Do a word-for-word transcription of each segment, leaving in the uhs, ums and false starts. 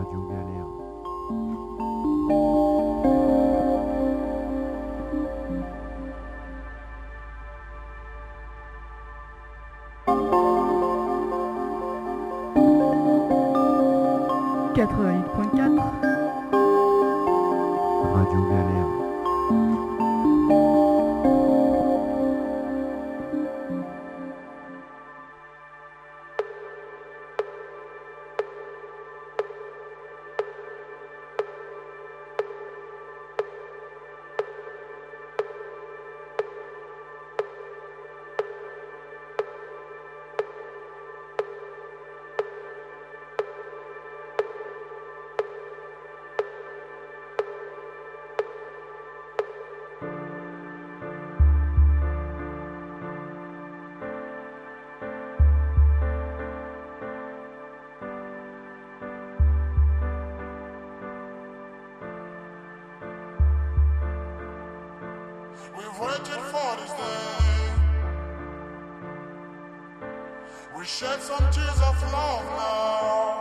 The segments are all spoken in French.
Radio Galère. quatre-vingt-huit point quatre Radio Galère. We've waited for this day. We shed some tears of love now,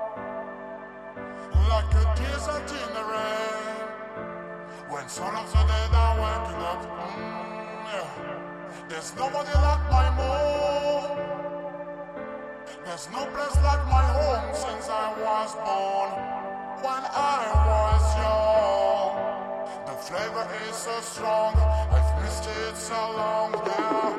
like a desert in the rain. When some of the dead are waking up, mm, yeah. There's nobody like my mom. There's no place like my home since I was born. When I was young, the flavor is so strong. I've missed it so long, yeah.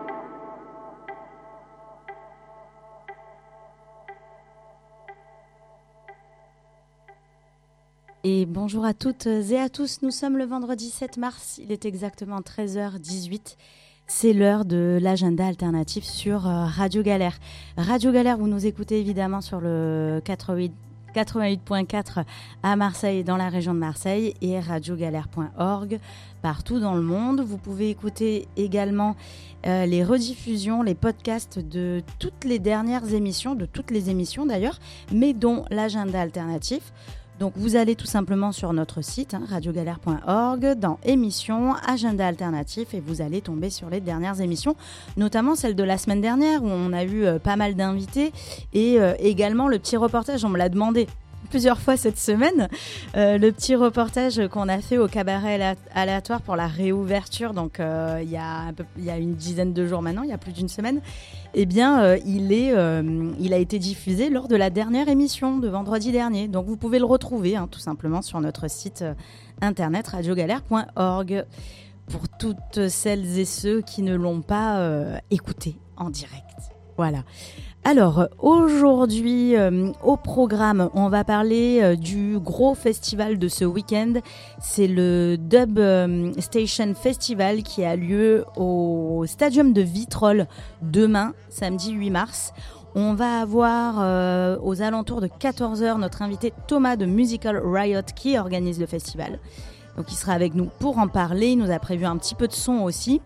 Et bonjour à toutes et à tous, nous sommes le vendredi sept mars, il est exactement treize heures dix-huit. C'est l'heure de l'agenda alternatif sur Radio Galère. Radio Galère, vous nous écoutez évidemment sur le quatre-vingt-huit point quatre à Marseille, dans la région de Marseille, et radio galère point org partout dans le monde. Vous pouvez écouter également euh, les rediffusions, les podcasts de toutes les dernières émissions, de toutes les émissions d'ailleurs, mais dont l'agenda alternatif. Donc vous allez tout simplement sur notre site hein, radio galère point org, dans émissions, agenda alternatif, et vous allez tomber sur les dernières émissions, notamment celle de la semaine dernière où on a eu euh, pas mal d'invités, et euh, également le petit reportage, on me l'a demandé plusieurs fois cette semaine, euh, le petit reportage qu'on a fait au cabaret aléatoire pour la réouverture, donc euh, il y a un peu, il y a une dizaine de jours maintenant, il y a plus d'une semaine. Eh bien, euh, il est, euh, il a été diffusé lors de la dernière émission de vendredi dernier. Donc, vous pouvez le retrouver hein, tout simplement sur notre site euh, internet radio galère point org pour toutes celles et ceux qui ne l'ont pas euh, écouté en direct. Voilà. Alors, aujourd'hui, euh, au programme, on va parler euh, du gros festival de ce week-end. C'est le Dub euh, Station Festival qui a lieu au Stadium de Vitrolles demain, samedi huit mars. On va avoir euh, aux alentours de quatorze heures notre invité Thomas de Musical Riot qui organise le festival. Donc, il sera avec nous pour en parler. Il nous a prévu un petit peu de son aussi.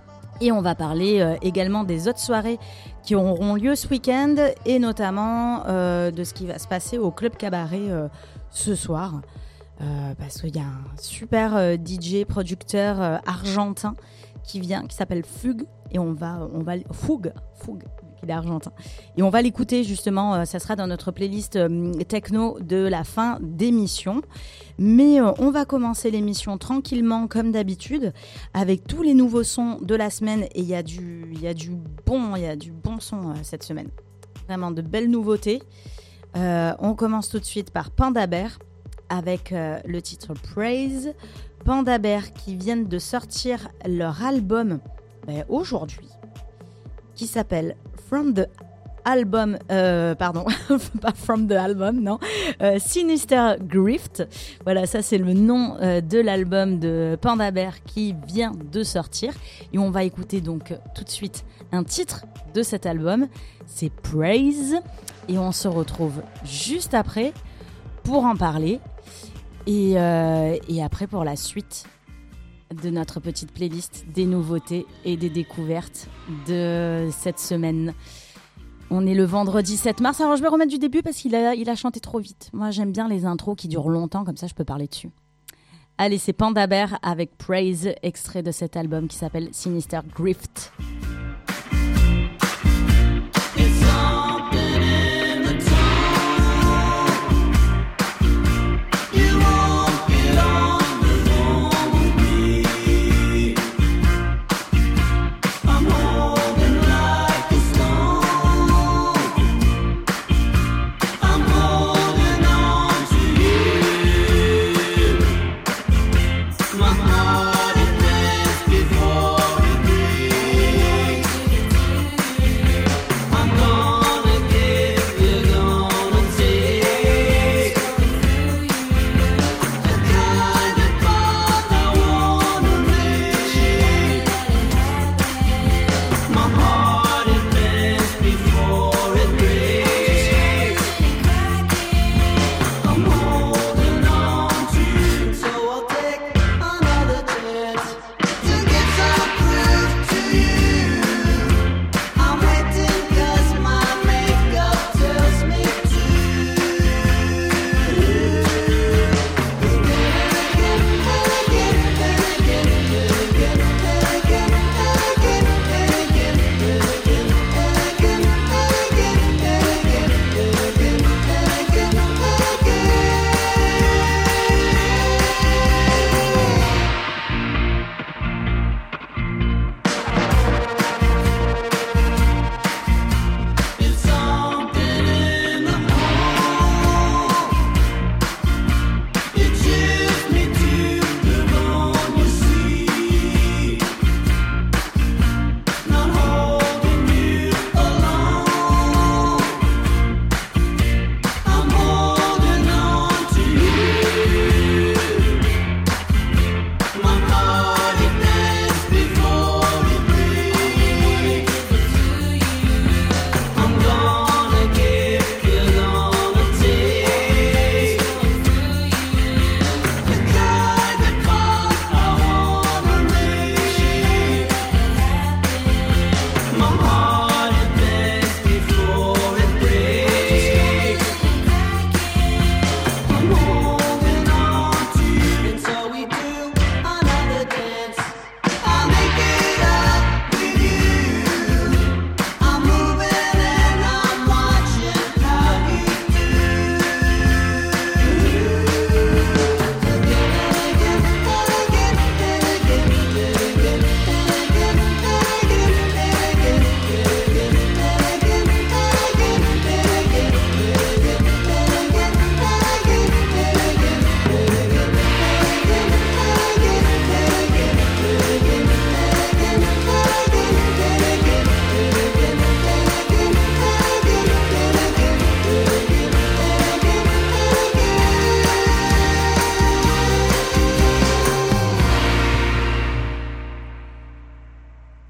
Et on va parler euh, également des autres soirées qui auront lieu ce week-end et notamment euh, de ce qui va se passer au Club Cabaret euh, ce soir. Euh, parce qu'il y a un super euh, D J, producteur euh, argentin qui vient, qui s'appelle Fugue. Et on va, on va, Fugue, Fugue, il est argentin. Et on va l'écouter justement, euh, ça sera dans notre playlist euh, techno de la fin d'émission. Mais euh, on va commencer l'émission tranquillement comme d'habitude avec tous les nouveaux sons de la semaine, et il y a du il y a du bon il y a du bon son euh, cette semaine. Vraiment de belles nouveautés. Euh, on commence tout de suite par Panda Bear avec euh, le titre Praise. Panda Bear qui viennent de sortir leur album ben, aujourd'hui, qui s'appelle From the Album, euh, pardon, pas From the Album, non, euh, Sinister Grift. Voilà, ça c'est le nom euh, de l'album de Panda Bear qui vient de sortir. Et on va écouter donc tout de suite un titre de cet album, c'est Praise. Et on se retrouve juste après pour en parler. Et, euh, et après pour la suite de notre petite playlist des nouveautés et des découvertes de cette semaine. On est le vendredi sept mars. Alors je vais remettre du début parce qu'il a, il a chanté trop vite. Moi j'aime bien les intros qui durent longtemps, comme ça je peux parler dessus. Allez, c'est Panda Bear avec Praise, extrait de cet album qui s'appelle Sinister Grift. It's something in the tone.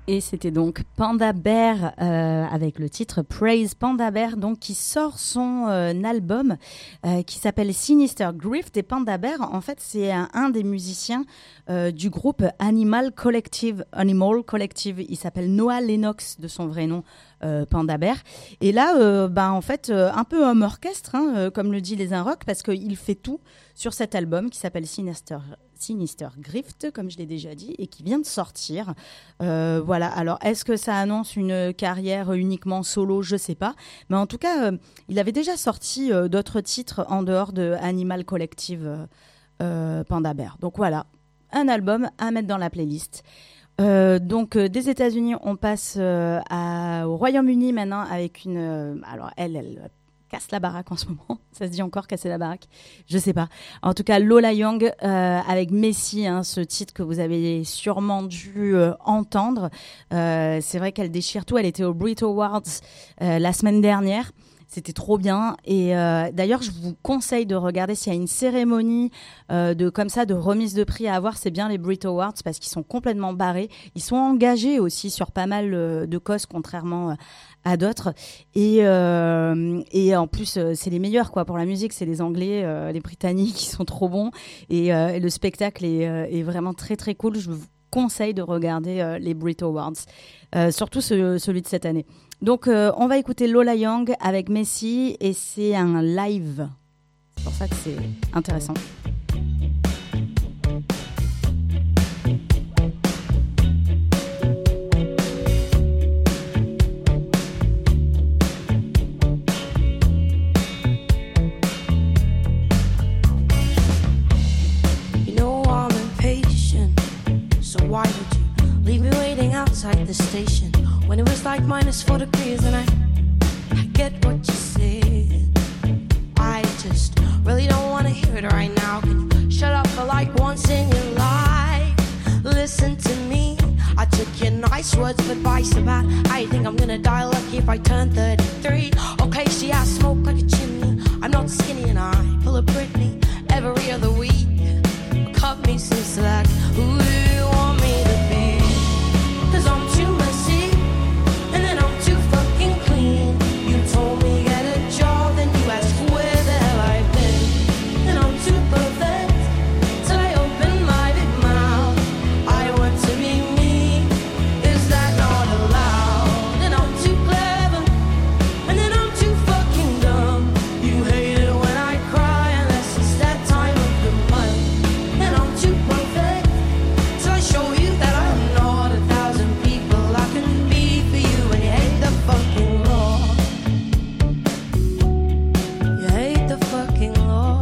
Et c'était donc Panda Bear euh, avec le titre Praise Panda Bear, donc qui sort son euh, album euh, qui s'appelle Sinister Grift. Et Panda Bear, en fait, c'est un, un des musiciens euh, du groupe Animal Collective. Animal Collective. Il s'appelle Noah Lennox de son vrai nom. Euh, Panda Bear. Et là, euh, bah, en fait, euh, un peu homme orchestre, hein, euh, comme le dit Les Inrocks, parce qu'il fait tout sur cet album qui s'appelle Sinister, Sinister Grift, comme je l'ai déjà dit, et qui vient de sortir. Euh, voilà. Alors, est-ce que ça annonce une carrière uniquement solo ? Je sais pas. Mais en tout cas, euh, il avait déjà sorti euh, d'autres titres en dehors de Animal Collective euh, Panda Bear. Donc voilà, un album à mettre dans la playlist. Euh, donc euh, des États-Unis, on passe euh, à, au Royaume-Uni maintenant avec une. Euh, alors elle, elle casse la baraque en ce moment. Ça se dit encore casser la baraque ? Je sais pas. En tout cas, Lola Young euh, avec Messi, hein, ce titre que vous avez sûrement dû euh, entendre. Euh, c'est vrai qu'elle déchire tout. Elle était au Brit Awards euh, la semaine dernière. C'était trop bien. Et euh, d'ailleurs, je vous conseille de regarder s'il y a une cérémonie euh, de comme ça de remise de prix à avoir. C'est bien les Brit Awards parce qu'ils sont complètement barrés. Ils sont engagés aussi sur pas mal euh, de causes, contrairement à d'autres. Et, euh, et en plus, euh, c'est les meilleurs quoi pour la musique. C'est les Anglais, euh, les Britanniques qui sont trop bons. Et, euh, et le spectacle est, euh, est vraiment très très cool. Je vous conseille de regarder euh, les Brit Awards, euh, surtout ce, celui de cette année. Donc, euh, on va écouter Lola Young avec Messi et c'est un live. C'est pour ça que c'est intéressant. You know I'm impatient, so why would you leave me waiting outside the station? When it was like minus four degrees and I, I get what you said. I just really don't want to hear it right now. Can you shut up for like once in your life? Listen to me. I took your nice words of advice about I think I'm gonna die lucky if I turn thirty-three. Okay, see I smoke like a chimney. I'm not skinny and I pull a Britney every other week. Cut me some slack. Who do you want me to be? Cause I'm too messy. And then I'm too fucking clean. You told me get a job, then you asked where the hell I've been. And I'm too perfect till I open my big mouth. I want to be me. Is that not allowed? And I'm too clever. And then I'm too fucking dumb. You hate it when I cry unless it's that time of the month. And I'm too perfect till I show you that I'm not a thousand people I can be for you. And you hate the fucking law. You hate the fucking law.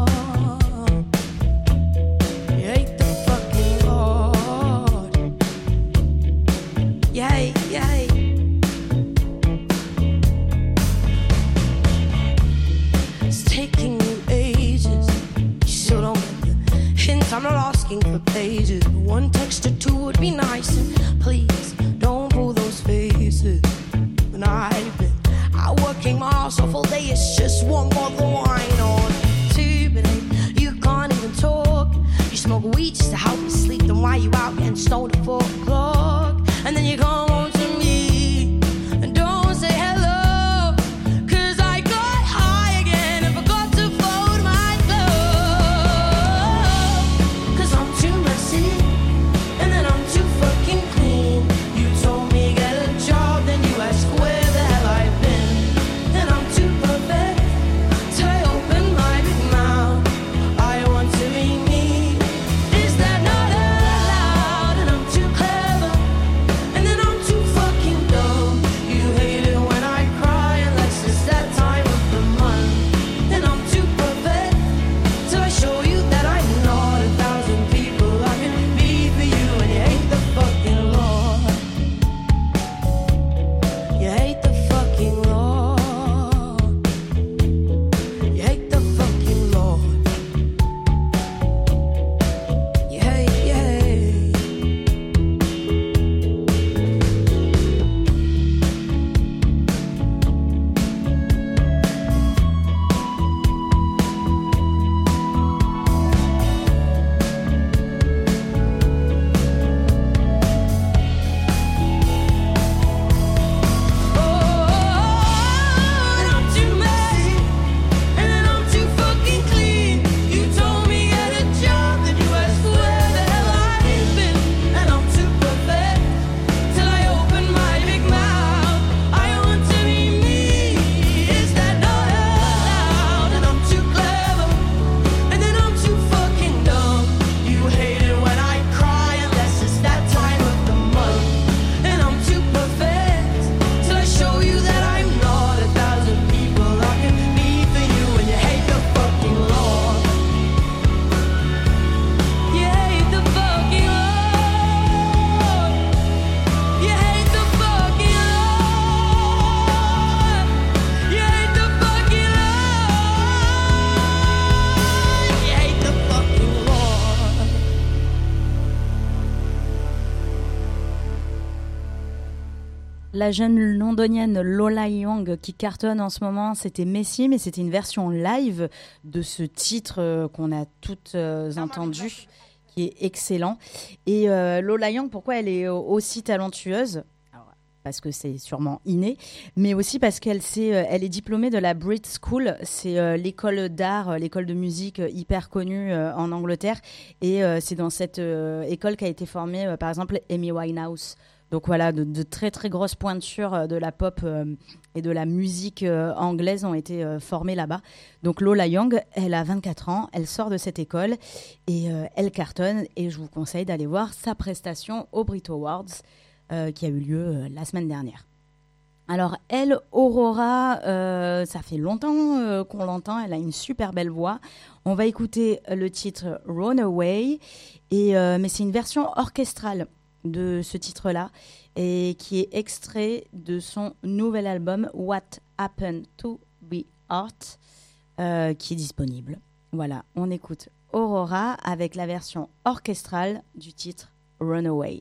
You hate the fucking law. You hate, you hate. It's taking you ages. You still don't get the hint. I'm not asking for pages. One text or two would be nice. And please don't pull those faces. When I've been out working my ass off all day, it's just one bottle of wine or two. But hey, you can't even talk. You smoke weed just to help you sleep. Then why you out getting stoned at four o'clock? And then you come home to me and don't say hello. Cause I got high again and forgot to fold my clothes. Cause I'm too messy. La jeune londonienne Lola Young qui cartonne en ce moment, c'était Messi, mais c'était une version live de ce titre euh, qu'on a toutes euh, entendu, qui est excellent. Et euh, Lola Young, pourquoi elle est aussi talentueuse ? Alors, parce que c'est sûrement inné, mais aussi parce qu'elle c'est, euh, elle est diplômée de la Brit School, c'est euh, l'école d'art, euh, l'école de musique euh, hyper connue euh, en Angleterre, et euh, c'est dans cette euh, école qu'a été formée, euh, par exemple, Amy Winehouse. Donc voilà, de, de très très grosses pointures de la pop euh, et de la musique euh, anglaise ont été euh, formées là-bas. Donc Lola Young, elle a vingt-quatre ans, elle sort de cette école et euh, elle cartonne. Et je vous conseille d'aller voir sa prestation aux Brit Awards euh, qui a eu lieu euh, la semaine dernière. Alors elle, Aurora, euh, ça fait longtemps euh, qu'on l'entend, elle a une super belle voix. On va écouter le titre Runaway, et, euh, mais c'est une version orchestrale de ce titre-là, et qui est extrait de son nouvel album What Happened to Be Art, euh, qui est disponible. Voilà, on écoute Aurora avec la version orchestrale du titre Runaway.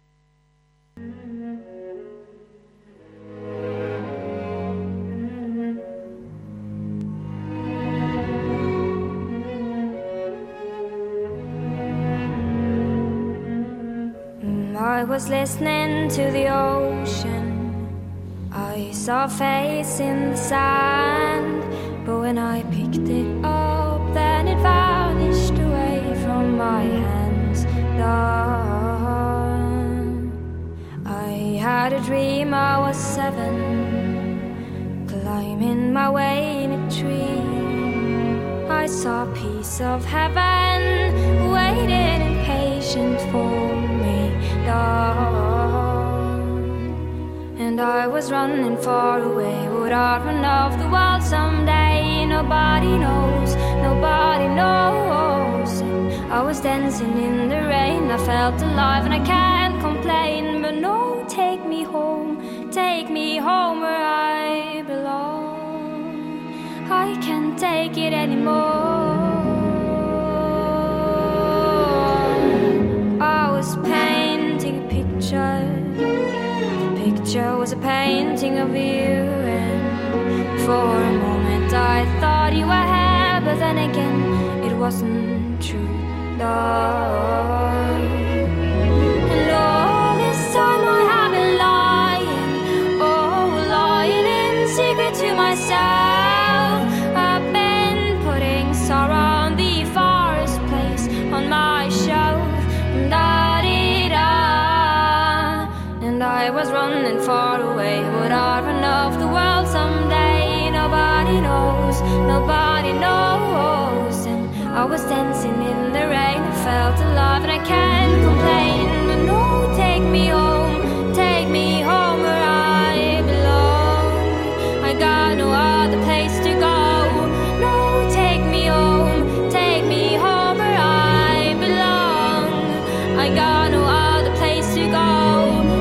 I was listening to the ocean. I saw a face in the sand, but when I picked it up, then it vanished away from my hands. Dawn. I had a dream I was seven, climbing my way in a tree. I saw a piece of heaven waiting impatient for me. And I was running far away. Would I run off the world someday? Nobody knows, nobody knows. And I was dancing in the rain. I felt alive and I can't complain. But no, take me home, take me home where I belong. I can't take it anymore. I was painting a picture. The picture was a painting of you, and for a moment I thought you were here, but then again it wasn't true, love. And all this time I have been lying, oh, lying in secret to myself. I've been putting sorrow on the forest place on my shelf. And I was running far away. Would I run off the world someday? Nobody knows, nobody knows. And I was dancing in the rain. I felt alive and I can't complain. But no, take me home, take me home where I belong. I got no other place to go. No, take me home, take me home where I belong. I got no other place to go.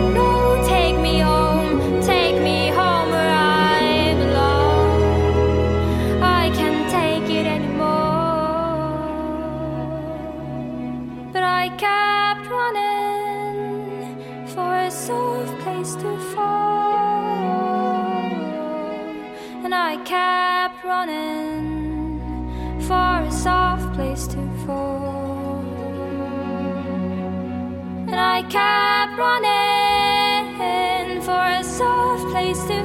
Kept running for a soft place to fall, and I kept running for a soft place to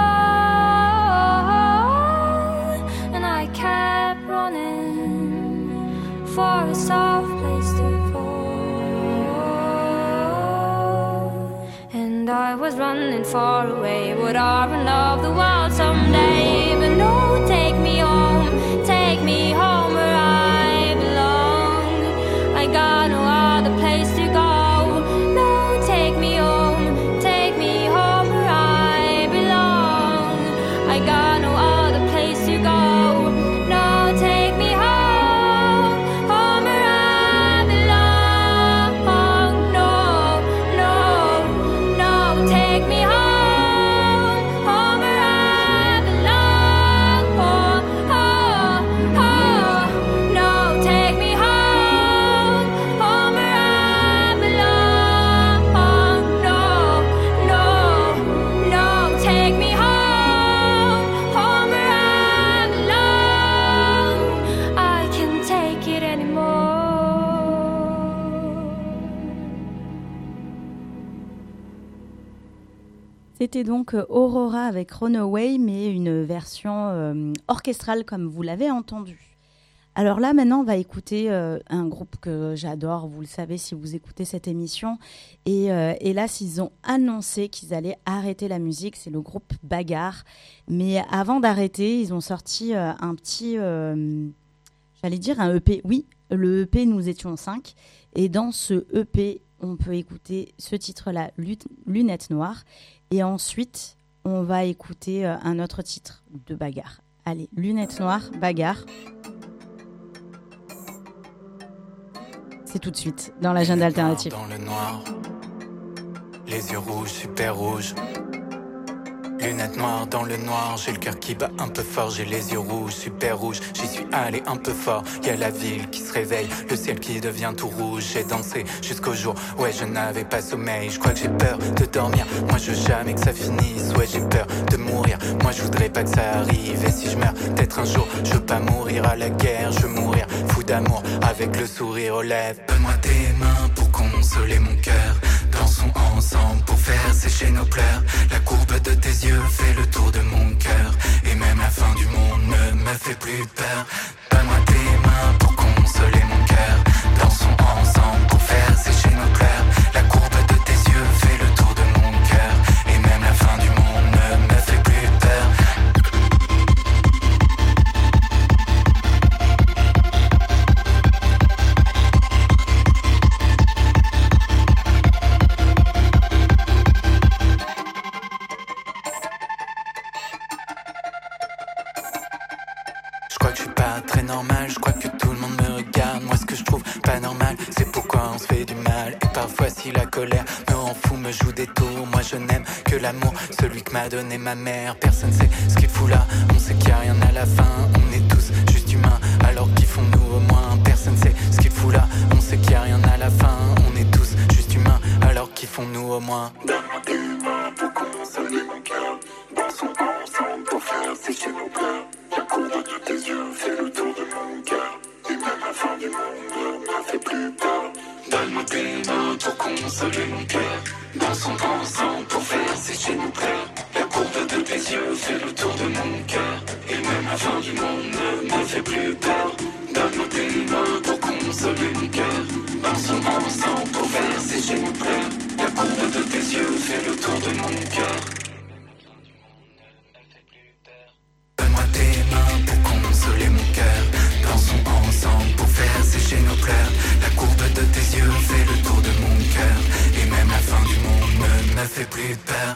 fall, and I kept running for a soft place to fall, and I was running far away. Would I run off the world someday? But no, take me home, take me home where I belong. I got no other place to go. No, take me home, take me home where I belong. I got no other place to go. No, take me home, home where I belong. No, no, no, take me home. C'était donc Aurora avec Runaway, mais une version euh, orchestrale comme vous l'avez entendu. Alors là, maintenant, on va écouter euh, un groupe que j'adore, vous le savez si vous écoutez cette émission. Et euh, hélas, ils ont annoncé qu'ils allaient arrêter la musique, c'est le groupe Bagarre. Mais avant d'arrêter, ils ont sorti euh, un petit, euh, j'allais dire un E P. Oui, le E P, nous étions cinq. Et dans ce E P, on peut écouter ce titre-là, Lunettes Noires. Et ensuite, on va écouter euh, un autre titre de Bagarre. Allez, Lunettes Noires, Bagarre. C'est tout de suite dans l'agenda alternatif. Dans le noir, les yeux rouges, super rouges. Lunettes noires dans le noir, j'ai le cœur qui bat un peu fort, j'ai les yeux rouges, super rouges, j'y suis allé un peu fort, y'a la ville qui se réveille, le ciel qui devient tout rouge, j'ai dansé jusqu'au jour, ouais je n'avais pas sommeil, je crois que j'ai peur de dormir, moi je veux jamais que ça finisse, ouais j'ai peur de mourir, moi je voudrais pas que ça arrive, et si je meurs, peut-être un jour, je veux pas mourir à la guerre, je veux mourir fou d'amour, avec le sourire aux lèvres, donne-moi tes mains pour consoler mon cœur, dansons ensemble pour faire sécher nos pleurs, la courbe de tes yeux fait le tour de mon cœur, et même la fin du monde ne me fait plus peur. Donne-moi tes mains pour consoler mon cœur, dansons ensemble pour faire sécher nos pleurs, la courbe de tes yeux fait le tour de mon cœur, et même la fin du monde ne me fait plus peur. Très normal, je crois que tout le monde me regarde. Moi ce que je trouve pas normal, c'est pourquoi on se fait du mal. Et parfois si la colère me rend fou, me joue des tours, moi je n'aime que l'amour, celui que m'a donné ma mère. Personne sait ce qu'il fout là, on sait qu'il n'y a rien à la fin. On est tous juste humains, alors qu'ils font nous au moins. Personne sait ce qu'il fout là, on sait qu'il n'y a rien à la fin. On est tous juste humains, alors qu'ils font nous au moins. Donne-moi tes mains pour consoler mon cœur, dansons ensemble pour faire sécher nos pleurs. La courbe de tes yeux fait le tour de mon cœur, et même la fin du monde ne me fait plus peur. Donne-moi tes mains pour consoler mon cœur, dansons ensemble pour faire sécher nos pleurs. La courbe de tes yeux fait le tour de mon cœur, et même la fin du monde ne me fait plus peur. Donne-moi tes mains pour consoler mon cœur, dansons ensemble pour faire sécher nos pleurs. La courbe de tes yeux fait le tour de mon cœur. Donne-moi tes mains pour consoler mon cœur, dansons ensemble pour faire sécher nos pleurs. La courbe de tes yeux fait le tour de mon cœur, et même la fin du monde ne me fait plus peur.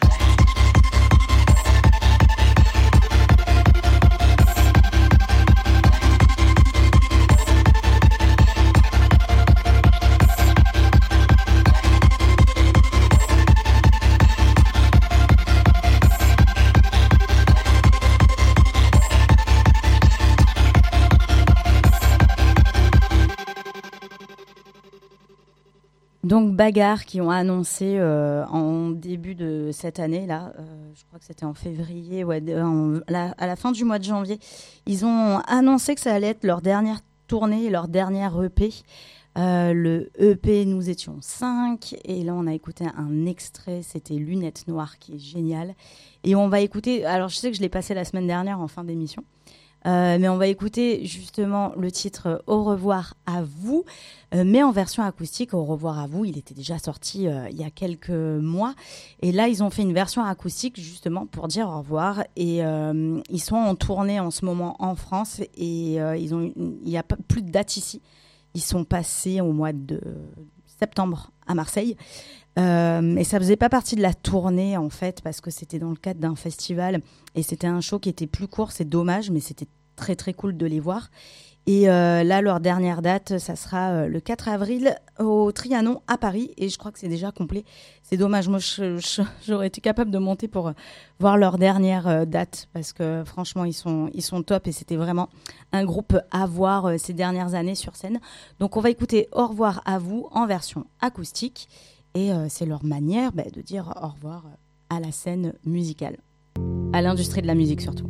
Donc Bagarre qui ont annoncé euh, en début de cette année, là, euh, je crois que c'était en février, ouais, en, la, à la fin du mois de janvier, ils ont annoncé que ça allait être leur dernière tournée, leur dernière E P. Euh, le E P, nous étions cinq, et là on a écouté un extrait, c'était Lunettes Noires, qui est génial. Et on va écouter, alors je sais que je l'ai passé la semaine dernière en fin d'émission, Euh, mais on va écouter justement le titre Au revoir à vous, euh, mais en version acoustique. Au revoir à vous, il était déjà sorti euh, il y a quelques mois, et là ils ont fait une version acoustique justement pour dire au revoir. Et euh, ils sont en tournée en ce moment en France, et euh, ils ont, il n'y a pas, plus de date ici. Ils sont passés au mois de septembre à Marseille. Euh, et ça faisait pas partie de la tournée en fait, parce que c'était dans le cadre d'un festival, et c'était un show qui était plus court. C'est dommage, mais c'était très très cool de les voir. Et euh, là, leur dernière date, ça sera euh, le quatre avril au Trianon à Paris, et je crois que c'est déjà complet. C'est dommage, moi je, je, j'aurais été capable de monter pour euh, voir leur dernière euh, date, parce que franchement ils sont, ils sont top, et c'était vraiment un groupe à voir euh, ces dernières années sur scène. Donc on va écouter Au revoir à vous en version acoustique. Et euh, c'est leur manière bah, de dire au revoir à la scène musicale, à l'industrie de la musique surtout.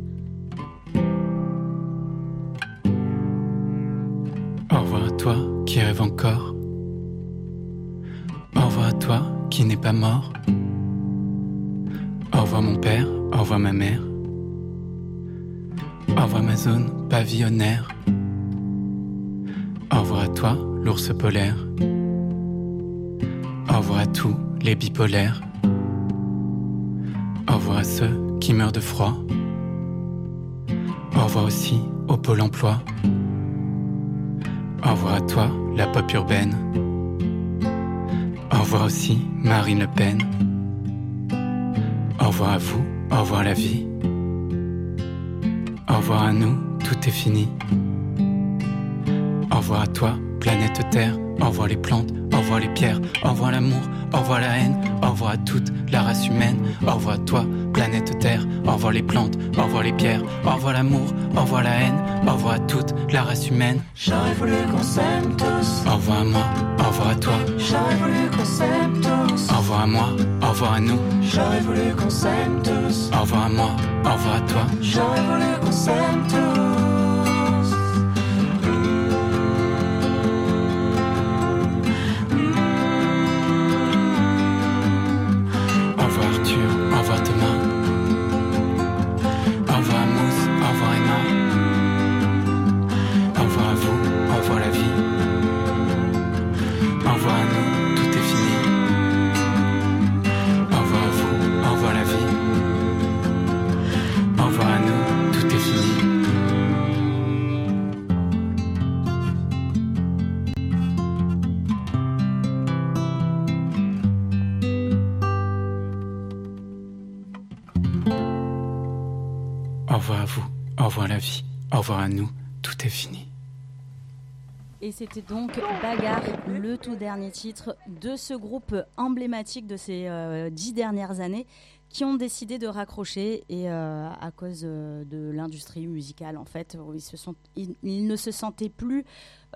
Au revoir à toi qui rêve encore. Au revoir à toi qui n'est pas mort. revoir mon père, au revoir ma mère. Au revoir ma zone pavillonnaire. Au revoir à toi, l'ours polaire. Au revoir à tous les bipolaires. Au revoir à ceux qui meurent de froid. Au revoir aussi au Pôle emploi. Au revoir à toi, la pop urbaine. Au revoir aussi, Marine Le Pen. Au revoir à vous, au revoir la vie. Au revoir à nous, tout est fini. Au revoir à toi, planète Terre. Au revoir les plantes, au revoir les pierres. Au revoir l'amour, au revoir la haine. Au revoir à toute la race humaine. Au revoir à toi, planète Terre. Au revoir les plantes, au revoir les pierres. Au revoir l'amour, au revoir la haine. Au revoir à toute la race humaine. J'aurais voulu qu'on s'aime tous. Au revoir à moi, au revoir à toi. J'aurais voulu qu'on s'aime tous. Au revoir à moi, au revoir à nous. J'aurais voulu qu'on s'aime tous. Au revoir à moi, au revoir à toi. J'aurais voulu qu'on s'aime tous. Au revoir Arthur, au revoir Thomas. Au revoir à Mousse, au revoir Emma. Au revoir à vous, au revoir la vie. Au revoir à nous, tout est fini. Au revoir à vous, au revoir la vie. Au revoir à nous, tout est fini. Au revoir à vous, au revoir la vie, au revoir à nous, tout est fini. Et c'était donc Bagarre, le tout dernier titre de ce groupe emblématique de ces euh, dix dernières années qui ont décidé de raccrocher et euh, à cause euh, de l'industrie musicale en fait, où ils, se sont, ils, ils ne se sentaient plus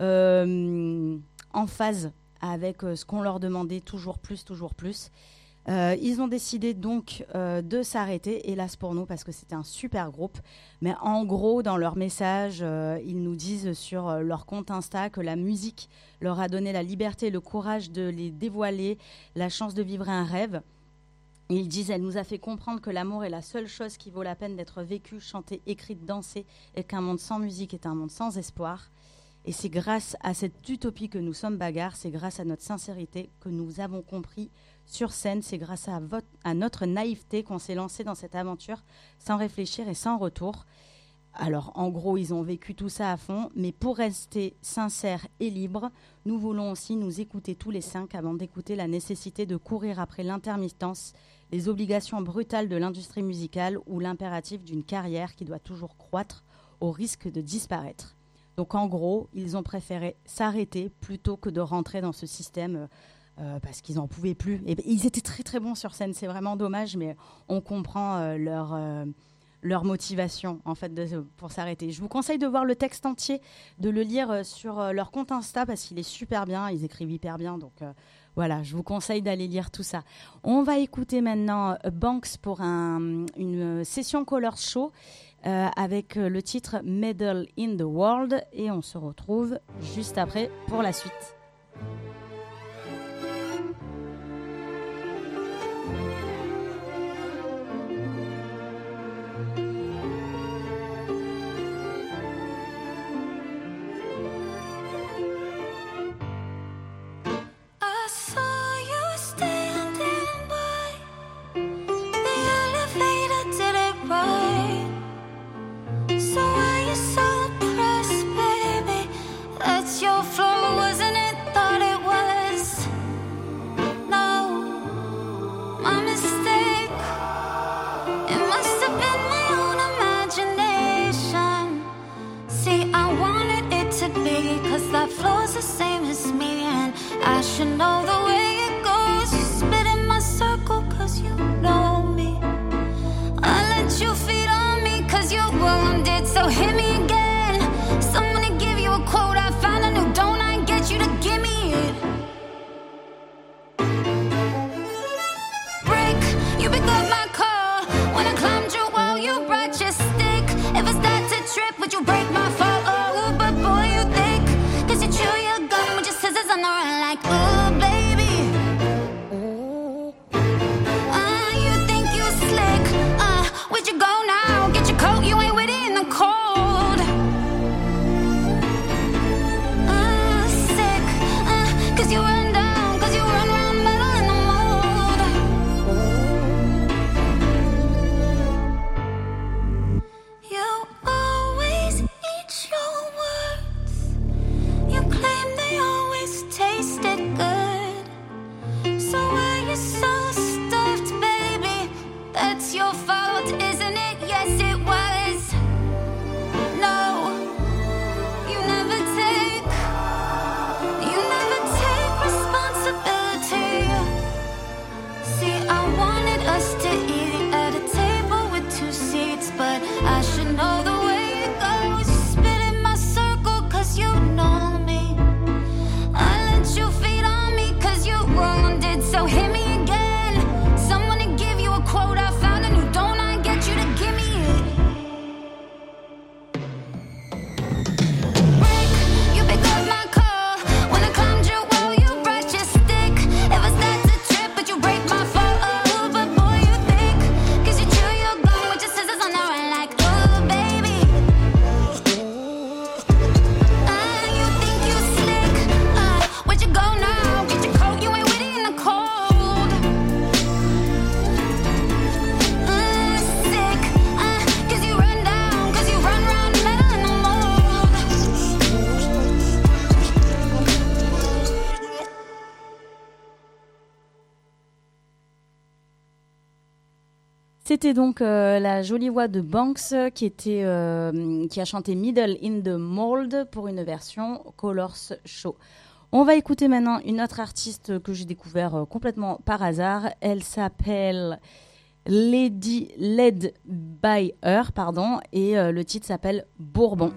euh, en phase avec euh, ce qu'on leur demandait toujours plus, toujours plus. Euh, ils ont décidé donc euh, de s'arrêter, hélas pour nous, parce que c'était un super groupe. Mais en gros, dans leur message, euh, ils nous disent sur euh, leur compte Insta que la musique leur a donné la liberté et le courage de les dévoiler, la chance de vivre un rêve. Et ils disent, elle nous a fait comprendre que l'amour est la seule chose qui vaut la peine d'être vécue, chantée, écrite, dansée, et qu'un monde sans musique est un monde sans espoir. Et c'est grâce à cette utopie que nous sommes Bagarre, c'est grâce à notre sincérité que nous avons compris sur scène, c'est grâce à, votre, à notre naïveté qu'on s'est lancé dans cette aventure sans réfléchir et sans retour. Alors, en gros, ils ont vécu tout ça à fond, mais pour rester sincères et libres, nous voulons aussi nous écouter tous les cinq avant d'écouter la nécessité de courir après l'intermittence, les obligations brutales de l'industrie musicale ou l'impératif d'une carrière qui doit toujours croître au risque de disparaître. Donc, en gros, ils ont préféré s'arrêter plutôt que de rentrer dans ce système Euh, parce qu'ils n'en pouvaient plus. Et ils étaient très très bons sur scène, c'est vraiment dommage, mais on comprend euh, leur, euh, leur motivation en fait, de, pour s'arrêter. Je vous conseille de voir le texte entier, de le lire euh, sur euh, leur compte Insta, parce qu'il est super bien, ils écrivent hyper bien, donc euh, voilà, je vous conseille d'aller lire tout ça. On va écouter maintenant euh, Banks pour un, une session Color Show euh, avec euh, le titre Medal in the World, et on se retrouve juste après pour la suite. Would you break my fall? Oh, but boy, you thick, 'cause you chew your gum with your scissors on the run like, ooh, baby. C'était donc euh, la jolie voix de Banks qui, était, euh, qui a chanté Middle in the Mold pour une version Colors Show. On va écouter maintenant une autre artiste que j'ai découvert euh, complètement par hasard. Elle s'appelle Lady Led by Her, pardon, et euh, le titre s'appelle Bourbon.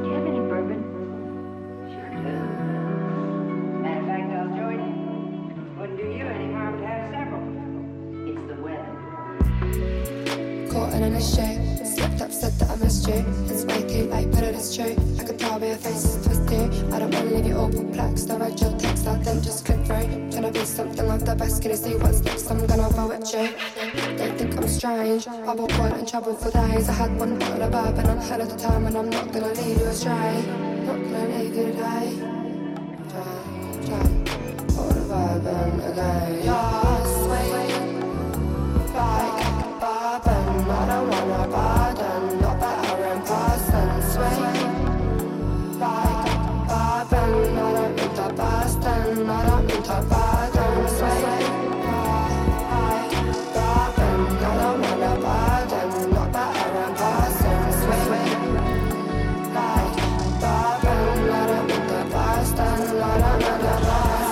In a shade, slipped up, said that I missed you. It's way too late, but it is true. I could tell by your face is twisted. I don't wanna leave you all perplexed. I read your text, I then just click through. Trying to be something of the best. Can you see what's next? I'm gonna poet you. They think I'm strange. I bought one in trouble for days. I had one bottle of bourbon on hell of the time, and I'm not gonna leave you astray. Not gonna leave you today. Try, try, all the bourbon again. You're sweet, like bourbon. I don't wanna pardon, not better in person. Sweet, like bourbon. I don't need to Boston, I don't need to pardon. Sweet, like bourbon. I don't wanna pardon, not better in person. Sweet, like bourbon. I don't need to Boston, I don't need to Boston.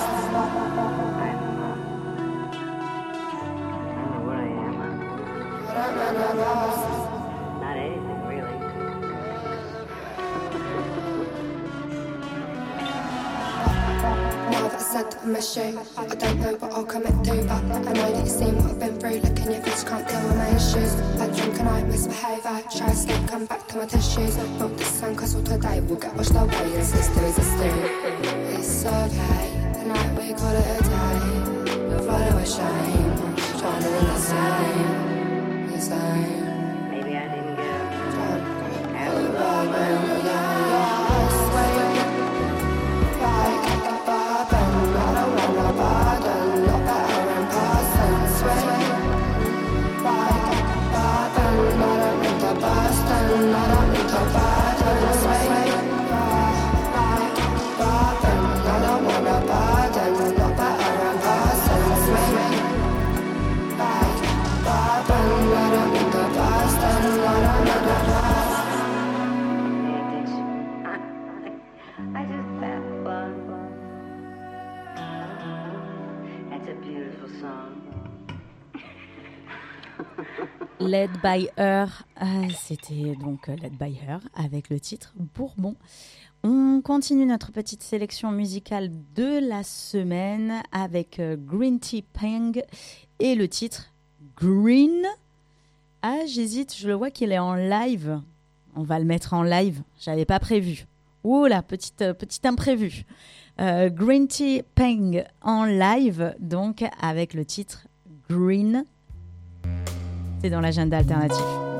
Not anything, really. Now that I said that I miss you, I don't know what I'll commit to, but I know that you've seen what I've been through. Looking your face, can't deal with my issues. I drink and I misbehave, I try to escape, come back to my tissues. Not this time, cause all today we'll get washed away. It's history, it's history. It's okay, tonight we call it a day. You'll follow a shame, trying to win the same, the same. Maybe I didn't get I just had fun. That's a beautiful song. Led by Her, euh, c'était donc euh, Led by Her avec le titre Bourbon. On continue notre petite sélection musicale de la semaine avec euh, Green Tea Peng et le titre Green. Ah, j'hésite, je le vois qu'il est en live. On va le mettre en live, j'avais pas prévu. Ouh là, petite, euh, petite imprévue. Euh, Green Tea Peng en live, donc avec le titre Green. C'est dans l'agenda alternatif.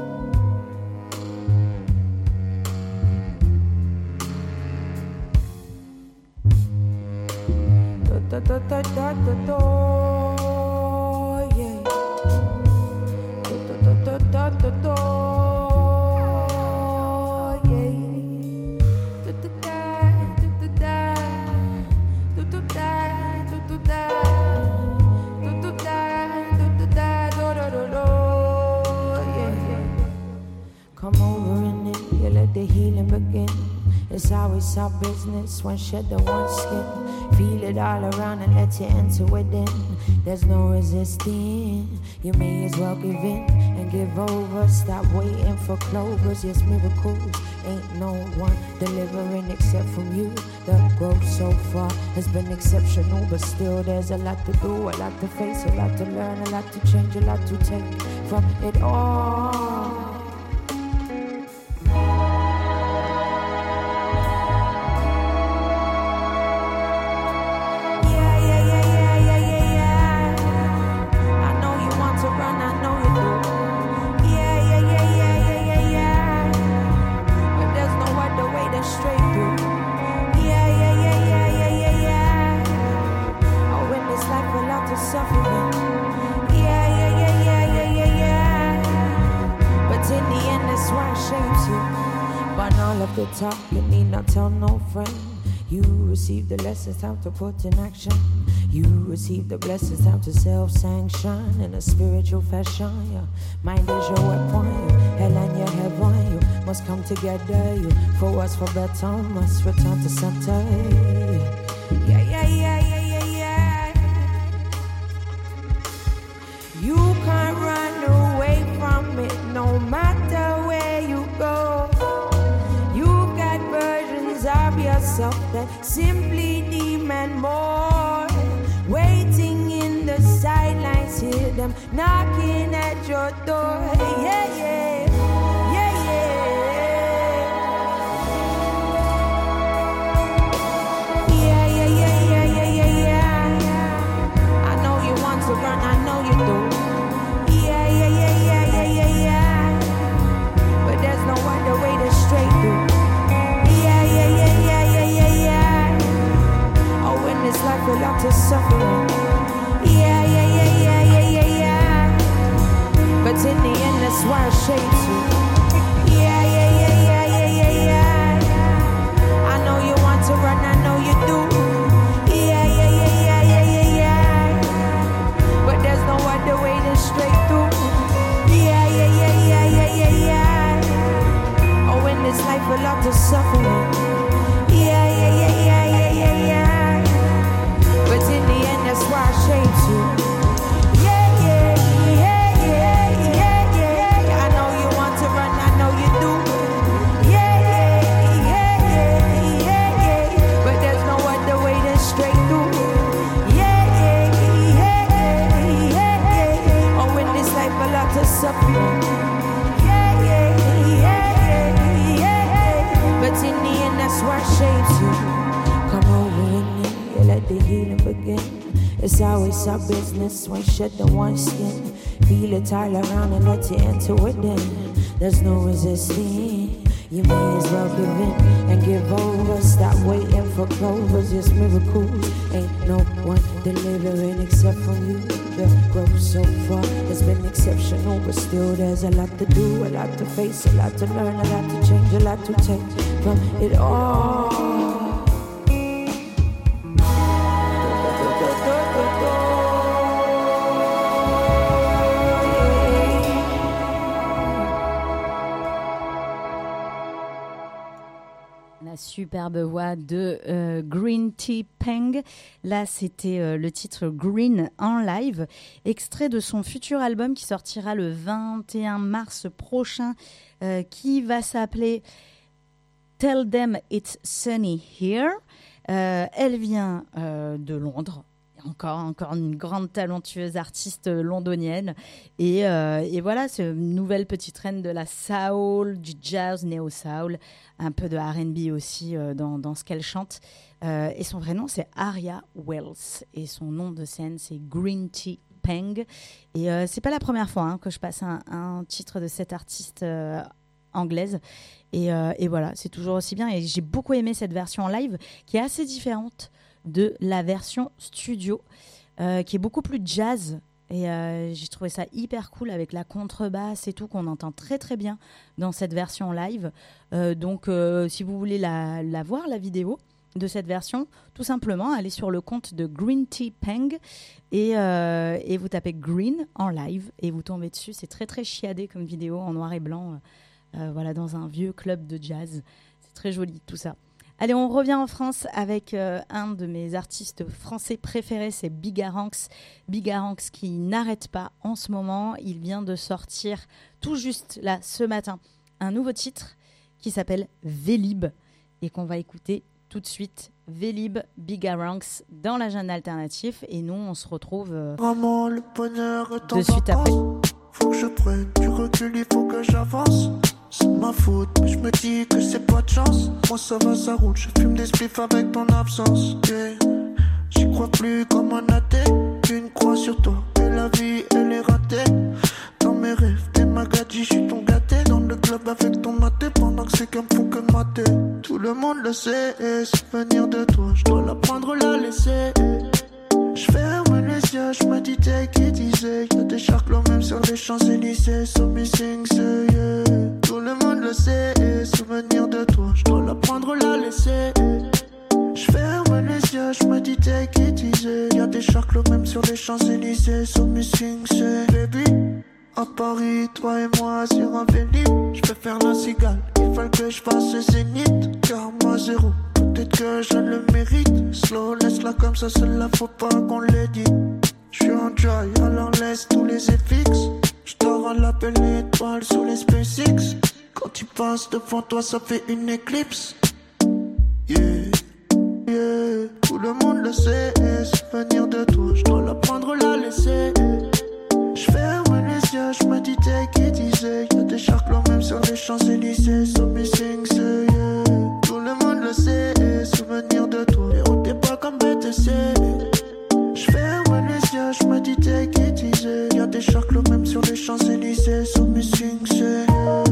Da, da, da, da, da, da, yeah. Da, da, da, da, da, da, yeah. Da, da, da, da, da, da, da, da, da, da. Come over and then you let the healing begin. It's always our business, one shed the one skin. Feel it all around and let you enter within. There's no resisting. You may as well give in and give over. Stop waiting for clovers. Yes, miracles. Ain't no one delivering except from you. The growth so far has been exceptional, but still there's a lot to do, a lot to face, a lot to learn, a lot to change, a lot to take from it all. The talk, you need not tell no friend. You receive the lessons, time to put in action. You receive the blessings, time to self-sanction in a spiritual fashion. Your mind is your weapon, your hell and your heaven. You must come together, you for what's for better, must return to center. Yeah, yeah, yeah, yeah, yeah, yeah. You can't run away from it, no matter where you go. You've got versions of yourself that simply demand more. Waiting in the sidelines, hear them knocking at your door. Yeah, yeah, yeah, yeah. Yeah, yeah, yeah, yeah, yeah, yeah, yeah. I know you want to run, I know you do. Yeah, yeah, yeah, yeah, yeah, yeah, yeah. But there's no other way to straight through. Yeah, yeah, yeah, yeah, yeah, yeah, yeah. Oh, in this life we'll have to suffer. Yeah, yeah, yeah, yeah, yeah, yeah, yeah. But in the end, that's why I shaped you. Yeah, yeah, yeah, yeah, yeah, yeah, yeah. I know you want to run, I know you do. Yeah, yeah, yeah, yeah, yeah, yeah, yeah. But there's no other way to straight through. Yeah, yeah, yeah, yeah, yeah, yeah, yeah. Oh, in this life we'll have to suffer. Yeah, yeah, yeah, yeah, yeah, yeah, yeah. But in the end, that's why I shaped you. Yeah, yeah, yeah, yeah, yeah, yeah. I know you want to run, I know you do. Yeah, yeah, yeah, yeah, yeah, yeah. But there's no other way to straight through. Yeah, yeah, yeah, yeah, yeah. Oh, in this life a lot to suffer. Yeah, yeah, yeah, yeah, yeah. But in the end, that's why I shaped you. Come over with me, let the healing begin. It's always our business when shed the one skin. Feel it all around and let it enter within. There's no resisting. You may as well give in and give over. Stop waiting for clovers, just miracles. Ain't no one delivering except from you. The growth so far has been exceptional, but still there's a lot to do, a lot to face, a lot to learn, a lot to change, a lot to take from it all. La superbe voix de euh, Green Tea Peng. Là, c'était euh, le titre Green en live, extrait de son futur album qui sortira le vingt et un mars prochain, euh, qui va s'appeler Tell Them It's Sunny Here. Euh, elle vient euh, de Londres. Encore, encore une grande talentueuse artiste londonienne. Et, euh, et voilà, c'est une nouvelle petite reine de la soul, du jazz, néo-soul, un peu de R and B aussi euh, dans, dans ce qu'elle chante. Euh, et son vrai nom, c'est Aria Wells. Et son nom de scène, c'est Green Tea Peng. Et euh, c'est pas la première fois hein, que je passe un, un titre de cette artiste euh, anglaise. Et, euh, et voilà, c'est toujours aussi bien. Et j'ai beaucoup aimé cette version en live qui est assez différente de la version studio, euh, qui est beaucoup plus jazz. Et euh, j'ai trouvé ça hyper cool avec la contrebasse et tout, qu'on entend très très bien dans cette version live. Euh, donc euh, si vous voulez la, la voir, la vidéo de cette version, tout simplement, allez sur le compte de Green Tea Peng et, euh, et vous tapez Green en live et vous tombez dessus. C'est très très chiadé comme vidéo en noir et blanc, euh, voilà, dans un vieux club de jazz. C'est très joli tout ça. Allez, on revient en France avec euh, un de mes artistes français préférés, c'est Bigaranx. Bigaranx qui n'arrête pas en ce moment. Il vient de sortir tout juste là, ce matin, un nouveau titre qui s'appelle Vélib et qu'on va écouter tout de suite. Vélib, Bigaranx dans l'agenda alternatif. Et nous, on se retrouve euh, Maman, le bonheur est de suite après. Faut que je prenne du recul, il faut que j'avance. C'est ma faute, mais je me dis que c'est pas de chance. Moi ça va, ça roule, je fume des spliffs avec ton absence. Yeah. J'y crois plus comme un athée. Une croix sur toi, et la vie elle est ratée. Dans mes rêves, t'es ma gadji, je suis ton gâté. Dans le club avec ton maté, pendant que c'est qu'un fou que maté. Tout le monde le sait, et souvenir de toi, je dois la prendre, la laisser. Je ferme les yeux, je me dis take it easy. Y'a des charclos même sur les Champs-Élysées. So missing, say yeah. Tout le monde le sait, souvenir de toi, je dois la prendre, la laisser. Je yeux, je me dis take it easy. Y'a des sharks même sur les Champs-Élysées. So missing c'est baby. À Paris, toi et moi sur un Vélib. J'peux faire la cigale, il faut que je fasse le zénith. Car moi zéro, peut-être que je le mérite. Slow, laisse-la comme ça, celle-là faut pas qu'on l'édite. J'suis en dry, alors laisse tous les F X. J'dors à la belle étoile sous les SpaceX. Quand tu passes devant toi, ça fait une éclipse. Yeah, yeah, tout le monde le sait. Souvenir de toi, j'dois la prendre, la laisser. J'ferme les yeux, j'me dis take it easy. Y'a des sharks même sur les Champs-Élysées. So missing, c'est yeah. Tout le monde le sait. Souvenir de toi, héros t'es pas comme B T C. J'ferme les yeux, j'me dis take it easy. Y'a des sharks même sur les Champs-Élysées. So missing, c'est yeah.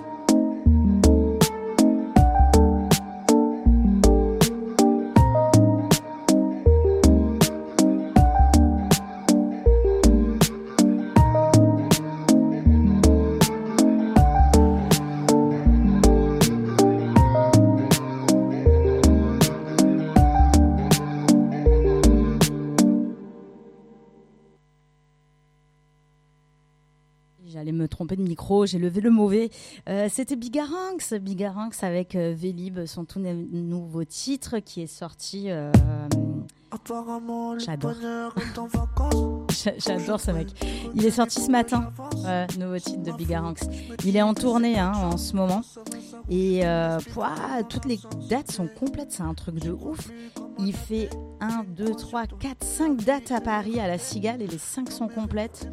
J'allais me tromper de micro, j'ai levé le mauvais. Euh, c'était Bigaranx, Bigaranx avec euh, Vélib, son tout n- nouveau titre qui est sorti. Euh, Apparemment, j'adore. est en vacances. J'adore ce mec. Il est sorti ce matin, euh, nouveau titre de Bigaranx. Il est en tournée hein, en ce moment. Et euh, pouah, toutes les dates sont complètes, c'est un truc de ouf. Il fait un, deux, trois, quatre, cinq dates à Paris à la Cigale et les cinq sont complètes.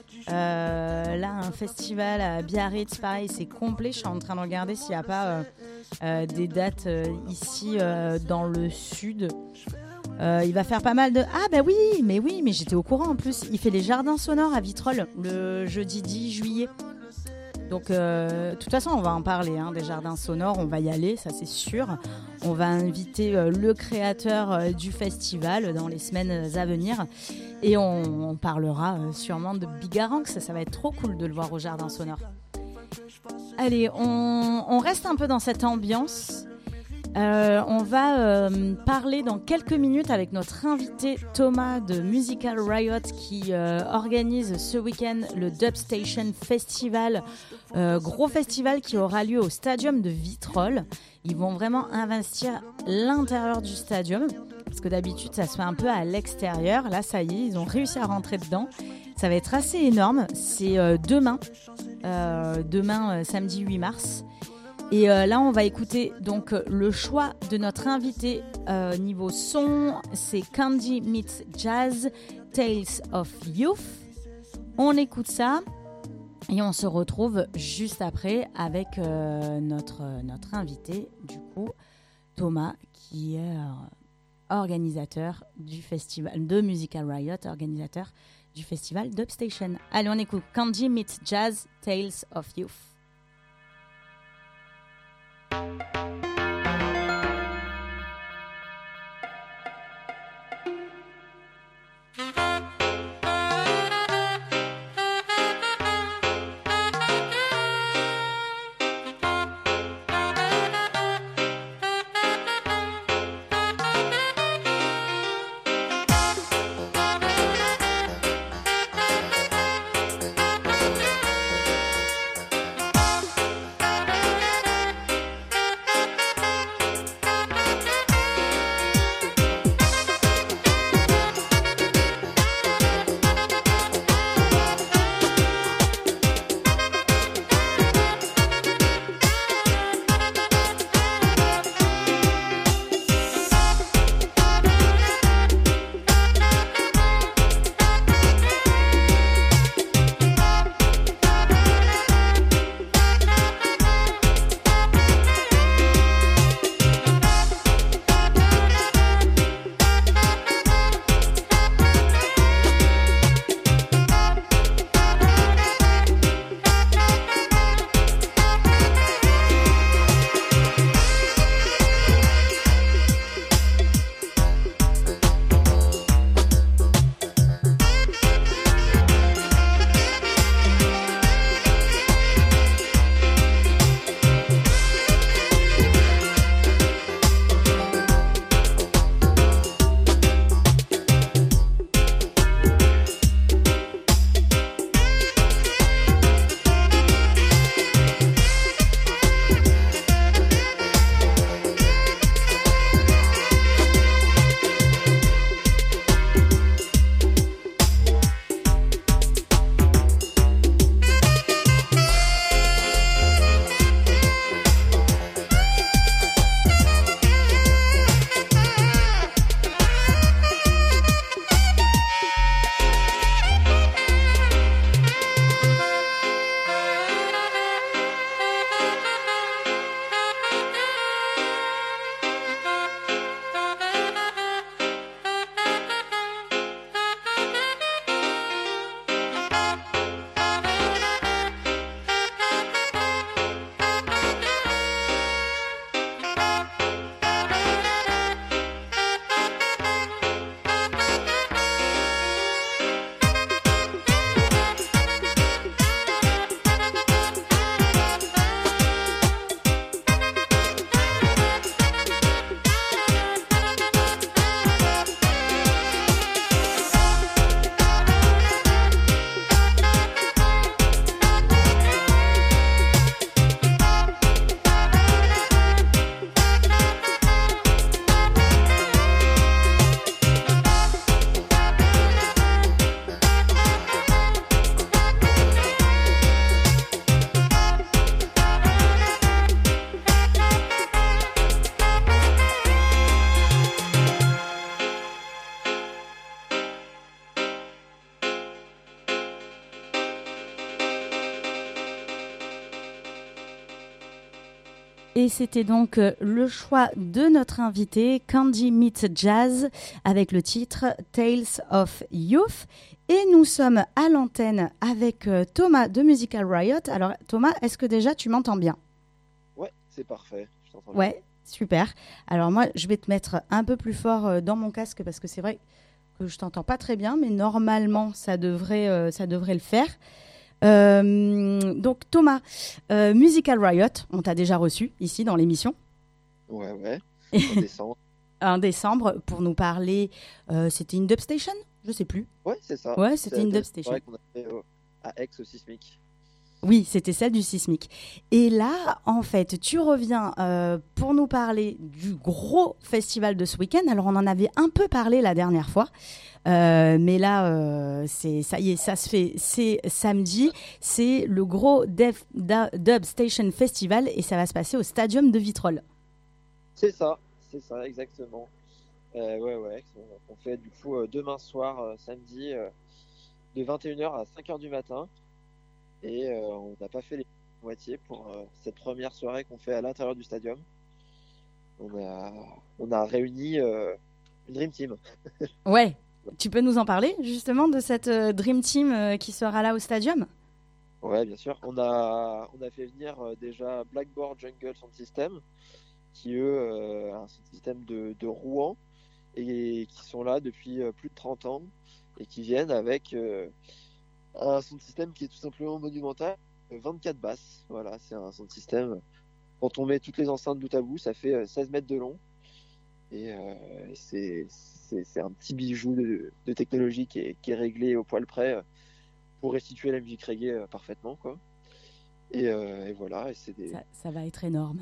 Euh, là, un festival à Biarritz, pareil, c'est complet. Je suis en train de regarder s'il n'y a pas euh, euh, des dates euh, ici euh, dans le sud. Euh, il va faire pas mal de... Ah bah oui, mais oui, mais j'étais au courant en plus. Il fait les jardins sonores à Vitrolles le jeudi dix juillet. Donc, euh, de toute façon, on va en parler hein, des jardins sonores. On va y aller, ça c'est sûr. On va inviter euh, le créateur euh, du festival dans les semaines à venir. Et on, on parlera euh, sûrement de Bigaranx. Ça, ça va être trop cool de le voir au jardin sonore. Allez, on, on reste un peu dans cette ambiance. Euh, on va euh, parler dans quelques minutes avec notre invité Thomas de Musical Riot qui euh, organise ce week-end le Dubstation Festival, euh, gros festival qui aura lieu au Stadium de Vitrolles. Ils vont vraiment investir l'intérieur du stadium parce que d'habitude ça se fait un peu à l'extérieur. Là ça y est, ils ont réussi à rentrer dedans. Ça va être assez énorme. C'est euh, demain, euh, demain euh, samedi huit mars. Et euh, là, on va écouter donc le choix de notre invité euh, niveau son. C'est Candy Meets Jazz, Tales of Youth. On écoute ça et on se retrouve juste après avec euh, notre, notre invité, du coup, Thomas, qui est euh, organisateur du festival de Musical Riot, organisateur du festival Dubstation. Allez, on écoute Candy Meets Jazz, Tales of Youth. Et c'était donc euh, le choix de notre invité, Candy Meets Jazz, avec le titre Tales of Youth. Et nous sommes à l'antenne avec euh, Thomas de Musical Riot. Alors Thomas, est-ce que déjà tu m'entends bien ? Ouais, c'est parfait. Je t'entends ouais, bien. Super. Alors moi, je vais te mettre un peu plus fort euh, dans mon casque parce que c'est vrai que je t'entends pas très bien, mais normalement, ça devrait, euh, ça devrait le faire. Euh, donc Thomas, euh, Musical Riot, on t'a déjà reçu ici dans l'émission. Ouais, ouais. En décembre. En décembre, pour nous parler, euh, c'était une dubstation ? Je sais plus. Ouais, c'est ça. Ouais, c'était C'est une la dubstation. soirée qu'on a fait euh, à Aix au Sismic. Oui, c'était celle du Sismic. Et là, en fait, tu reviens euh, pour nous parler du gros festival de ce week-end. Alors, on en avait un peu parlé la dernière fois. Euh, mais là, euh, c'est, ça y est, ça se fait. C'est samedi. C'est le gros Def, da, Dub Station Festival et ça va se passer au Stadium de Vitrolles. C'est ça, c'est ça, exactement. Euh, ouais, ouais. On fait du coup euh, demain soir, euh, samedi, euh, de vingt et une heures à cinq heures du matin. Et euh, on n'a pas fait les moitiés pour euh, cette première soirée qu'on fait à l'intérieur du stadium. On a, on a réuni euh, une Dream Team. Ouais, tu peux nous en parler justement de cette euh, Dream Team euh, qui sera là au stadium ? Ouais, bien sûr. On a, on a fait venir euh, déjà Blackboard Jungle Sound System, qui eux, euh, un système de, de Rouen, et qui sont là depuis euh, plus de trente ans, et qui viennent avec... Euh, un sound system qui est tout simplement monumental, vingt-quatre basses, voilà, c'est un sound system. Quand on met toutes les enceintes bout à bout, ça fait seize mètres de long. Et euh, c'est, c'est, c'est un petit bijou de, de technologie qui est, qui est réglé au poil près pour restituer la musique reggae parfaitement, quoi. Et, euh, et voilà, et c'est des... ça, ça va être énorme.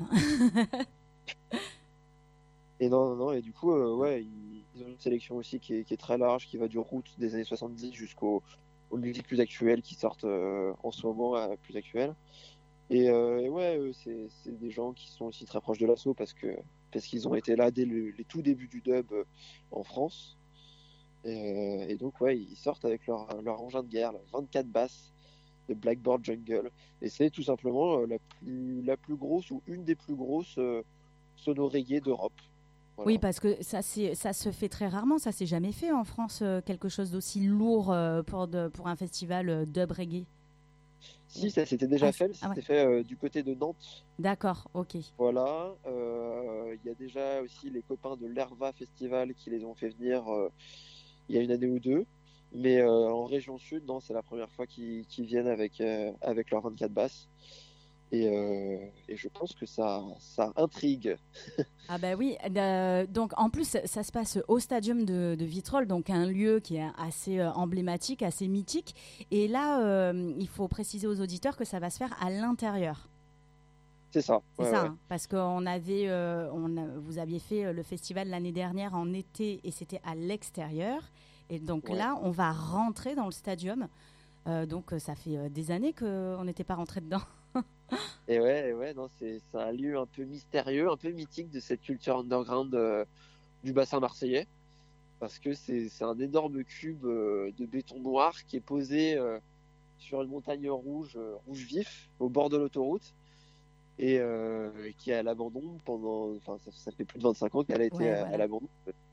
Et non, non, non, et du coup, euh, ouais, ils, ils ont une sélection aussi qui est, qui est très large, qui va du root des années soixante-dix jusqu'au aux musiques plus actuelles qui sortent euh, en ce moment, euh, plus actuelles. Et, euh, et ouais, euh, c'est, c'est des gens qui sont aussi très proches de l'assaut parce que parce qu'ils ont été là dès le, les tout débuts du dub euh, en France. Et, euh, et donc ouais, ils sortent avec leur, leur engin de guerre, là, vingt-quatre basses de Blackboard Jungle. Et c'est tout simplement euh, la plus la plus grosse ou une des plus grosses euh, sono reggae d'Europe. Voilà. Oui, parce que ça, c'est, ça se fait très rarement, ça s'est jamais fait en France, euh, quelque chose d'aussi lourd euh, pour, de, pour un festival euh, dub reggae. Si, ça s'était déjà ah, fait, mais ah c'était ouais. fait euh, du côté de Nantes. D'accord, ok. Voilà, il euh, y a déjà aussi les copains de l'Herva Festival qui les ont fait venir euh, il y a une année ou deux. Mais euh, en région sud, non, c'est la première fois qu'ils, qu'ils viennent avec, euh, avec leurs vingt-quatre basses. Et, euh, et je pense que ça, ça intrigue. Ah bah oui, euh, donc en plus ça, ça se passe au stadium de, de Vitrolles, donc un lieu qui est assez euh, emblématique, assez mythique. Et là, euh, il faut préciser aux auditeurs que ça va se faire à l'intérieur. C'est ça. C'est ouais, ça, ouais. Hein, parce que on avait, euh, on a, vous aviez fait le festival l'année dernière en été et c'était à l'extérieur. Et donc Ouais. là, on va rentrer dans le stadium. Euh, donc ça fait euh, des années qu'on n'était pas rentré dedans. Et ouais, et ouais non, c'est, c'est un lieu un peu mystérieux, un peu mythique de cette culture underground euh, du bassin marseillais. Parce que c'est, c'est un énorme cube euh, de béton noir qui est posé euh, sur une montagne rouge, euh, rouge vif, au bord de l'autoroute. Et euh, qui est à l'abandon pendant. Enfin, ça, ça fait plus de vingt-cinq ans qu'elle a été Ouais, à, voilà. à l'abandon,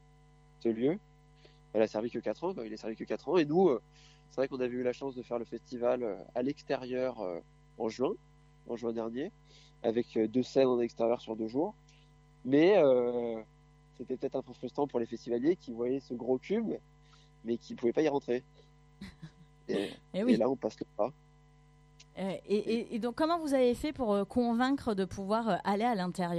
ce lieu. Elle a servi que quatre ans, quoi. Il a servi que quatre ans. Et nous, euh, c'est vrai qu'on avait eu la chance de faire le festival euh, à l'extérieur euh, en juin, en juin dernier, avec euh, deux scènes en extérieur sur deux jours. Mais euh, c'était peut-être un peu frustrant pour les festivaliers qui voyaient ce gros cube, mais qui ne pouvaient pas y rentrer. Et, Et oui. et là, on passe le pas. Euh, et, et, et donc, comment vous avez fait pour euh, convaincre de pouvoir euh, aller à l'intérieur ?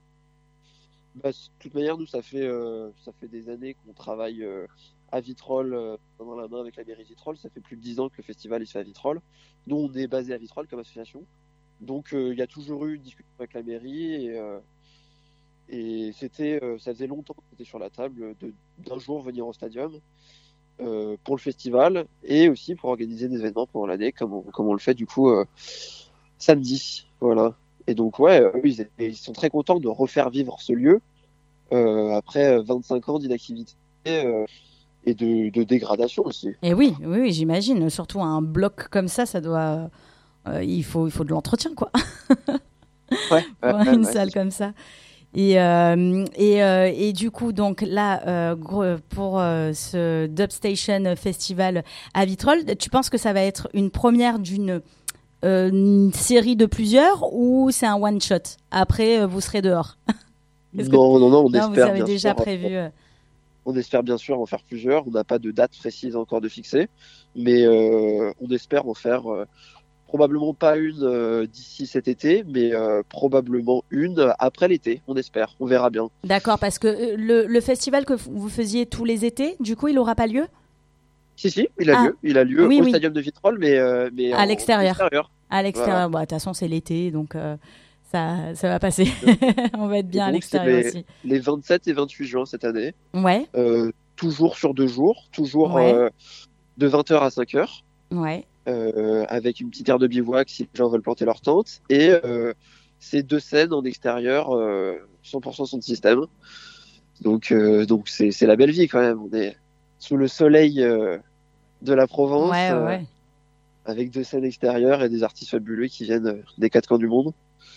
Bah, de toute manière, nous, ça fait, euh, ça fait des années qu'on travaille euh, à Vitrolles, euh, dans la main avec la mairie de Vitrolles. Ça fait plus de dix ans que le festival il se fait à Vitrolles. Nous, on est basé à Vitrolles comme association. Donc, il euh, y a toujours eu une discussion avec la mairie. Et, euh, et c'était, euh, ça faisait longtemps que c'était sur la table de, d'un jour venir au stadium euh, pour le festival et aussi pour organiser des événements pendant l'année, comme on, comme on le fait du coup euh, samedi. Voilà. Et donc, ouais, eux, ils, étaient, ils sont très contents de refaire vivre ce lieu euh, après vingt-cinq ans d'inactivité euh, et de, de dégradation aussi. Et oui, oui, oui, j'imagine. Surtout un bloc comme ça, ça doit, euh, il faut, il faut de l'entretien, quoi. Ouais, ouais, pour ouais, une ouais, salle c'est- comme ça. Et, euh, et, euh, et du coup, donc là, euh, gros- pour euh, ce Dubstation Festival à Vitrolles, tu penses que ça va être une première d'une euh, une série de plusieurs ou c'est un one shot? Après, euh, vous serez dehors. Est-ce que- Non, non, non, on Non, vous espère avez bien déjà sûr. prévu. euh, On espère bien sûr en faire plusieurs. On n'a pas de date précise encore de fixer, mais euh, on espère en faire euh, probablement pas une euh, d'ici cet été, mais euh, probablement une après l'été. On espère. On verra bien. D'accord, parce que euh, le, le festival que f- vous faisiez tous les étés, du coup, il n'aura pas lieu Si, si, il a Ah, lieu. Il a lieu oui, au oui. stadium de Vitrolles, mais, euh, mais à en l'extérieur. extérieur. À l'extérieur. Voilà. Bon, de toute façon, c'est l'été, donc euh, ça, ça va passer. On va être Et bien à donc, c'est l'extérieur les, aussi. les vingt-sept et vingt-huit juin cette année. Ouais, Euh, toujours sur deux jours, toujours Ouais. euh, de vingt heures à cinq heures, ouais. euh, avec une petite aire de bivouac si les gens veulent planter leur tente. Et euh, c'est deux scènes en extérieur, euh, cent pour cent son système. Donc, euh, donc c'est, c'est la belle vie quand même. On est sous le soleil euh, de la Provence, Ouais, euh, ouais. avec deux scènes extérieures et des artistes fabuleux qui viennent euh, des quatre coins du monde.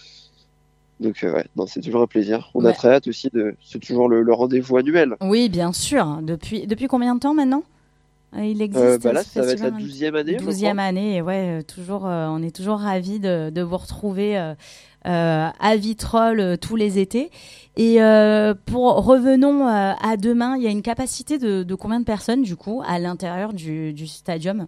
Donc, euh, ouais, non, c'est toujours un plaisir. On Ouais. a très hâte aussi de. C'est toujours le, le rendez-vous annuel. Oui, bien sûr. Depuis, depuis combien de temps maintenant euh, il existe Euh, bah là, ce ça va être la festival? douzième année, je douzième crois. année, et ouais, euh, toujours, euh, on est toujours ravis de, de vous retrouver euh, euh, à Vitrolles euh, tous les étés. Et euh, pour revenons euh, à demain, il y a une capacité de, de combien de personnes du coup à l'intérieur du, du stadium?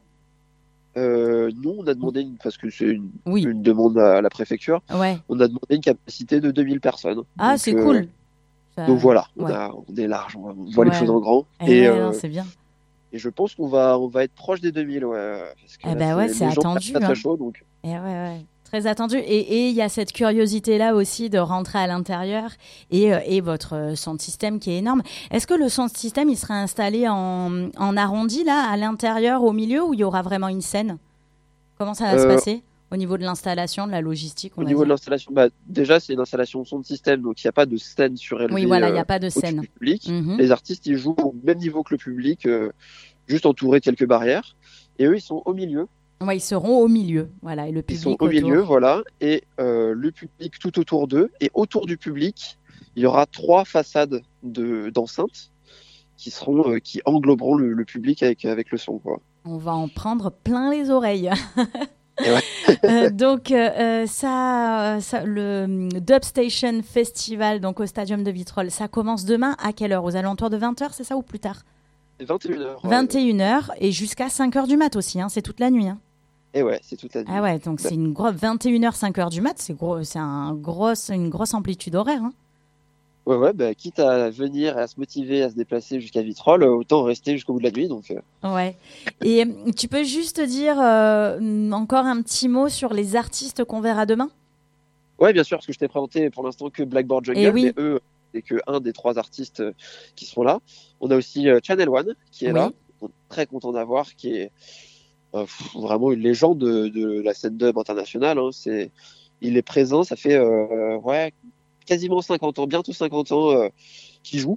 Euh, nous, on a demandé, une, parce que c'est une, Oui, une demande à la préfecture, ouais. on a demandé une capacité de deux mille personnes. Ah, Donc, c'est euh, cool. Ça- Donc voilà, on, ouais. a, on est large, on, on voit les Ouais, choses en ouais. grand. Eh Et, ouais, euh, non, c'est bien. et je pense qu'on va, on va être proche des deux mille, ouais. Parce que Eh là, ben ouais, c'est les gens attendu, sont très, très hein. chauds, donc. Eh ouais, ouais. Très attendu. Et et il y a cette curiosité-là aussi de rentrer à l'intérieur et, euh, et votre euh, sound system qui est énorme. Est-ce que le sound system, il sera installé en, en arrondi, là, à l'intérieur, au milieu, ou il y aura vraiment une scène? Comment ça va se Euh, passer au niveau de l'installation, de la logistique, on Au va niveau de dire? l'installation, bah, déjà, c'est une installation son de système, donc il n'y a pas de scène surélevée Oui, voilà, il n'y euh, a pas de au-dessus scène. du public. Mhm. Les artistes, ils jouent au même niveau que le public, euh, juste entourés de quelques barrières. Et eux, ils sont au milieu. Ouais, ils seront au milieu, voilà, et le Ils sont public au milieu, autour. voilà. Et euh, le public tout autour d'eux. Et autour du public, il y aura trois façades de, d'enceintes qui seront, euh, qui engloberont le, le public avec, avec le son, quoi. On va en prendre plein les oreilles. Et ouais. Euh, donc euh, ça, ça, le Dubstation Festival donc au Stadium de Vitrolles, ça commence demain à quelle heure? Aux alentours de vingt heures, c'est ça, ou plus tard? C'est vingt et une heures. vingt et une heures et jusqu'à cinq heures du mat aussi, hein, c'est toute la nuit. Hein. Et ouais, c'est toute la nuit. Ah ouais, donc Bah. c'est une grosse vingt et une heures, cinq heures du mat, c'est gros, c'est un grosse, une grosse amplitude horaire. Hein. Ouais, ouais, bah, quitte à venir et à se motiver, à se déplacer jusqu'à Vitrolles, autant rester jusqu'au bout de la nuit. Donc, euh, Ouais. Et euh, tu peux juste dire euh, encore un petit mot sur les artistes qu'on verra demain? ouais, bien sûr, parce que je t'ai présenté pour l'instant que Blackboard Jungle, Eh oui. mais eux, c'est que un des trois artistes euh, qui seront là. On a aussi euh, Channel One qui est Oui. là. On est très content d'avoir, qui est euh, pff, vraiment une légende de, de la scène dub internationale. Hein. C'est, il est présent, ça fait euh, ouais, quasiment cinquante ans, bientôt cinquante ans euh, qu'il joue.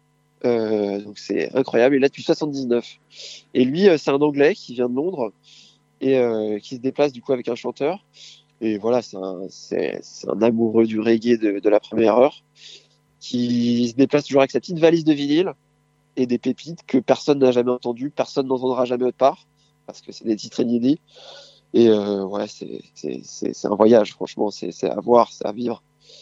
Euh, donc c'est incroyable. Il est là depuis soixante-dix-neuf. Et lui, euh, c'est un Anglais qui vient de Londres et euh, qui se déplace du coup avec un chanteur. Et voilà, c'est un, c'est, c'est un amoureux du reggae de, de la première heure qui se déplace toujours avec sa petite valise de vinyle et des pépites que personne n'a jamais entendues, personne n'entendra jamais autre part parce que c'est des titres inédits. Et euh, ouais, c'est, c'est, c'est, c'est un voyage, franchement, c'est, c'est à voir, c'est à vivre.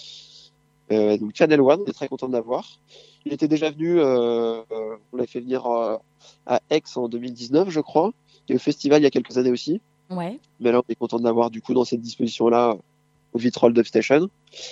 Euh, donc Channel One, on est très content de l'avoir. Il était déjà venu, euh, euh, on l'a fait venir euh, à Aix en deux mille dix-neuf, je crois, et au festival il y a quelques années aussi. Ouais. Mais là, on est content de l'avoir du coup dans cette disposition-là au Vitrolles Dubstation.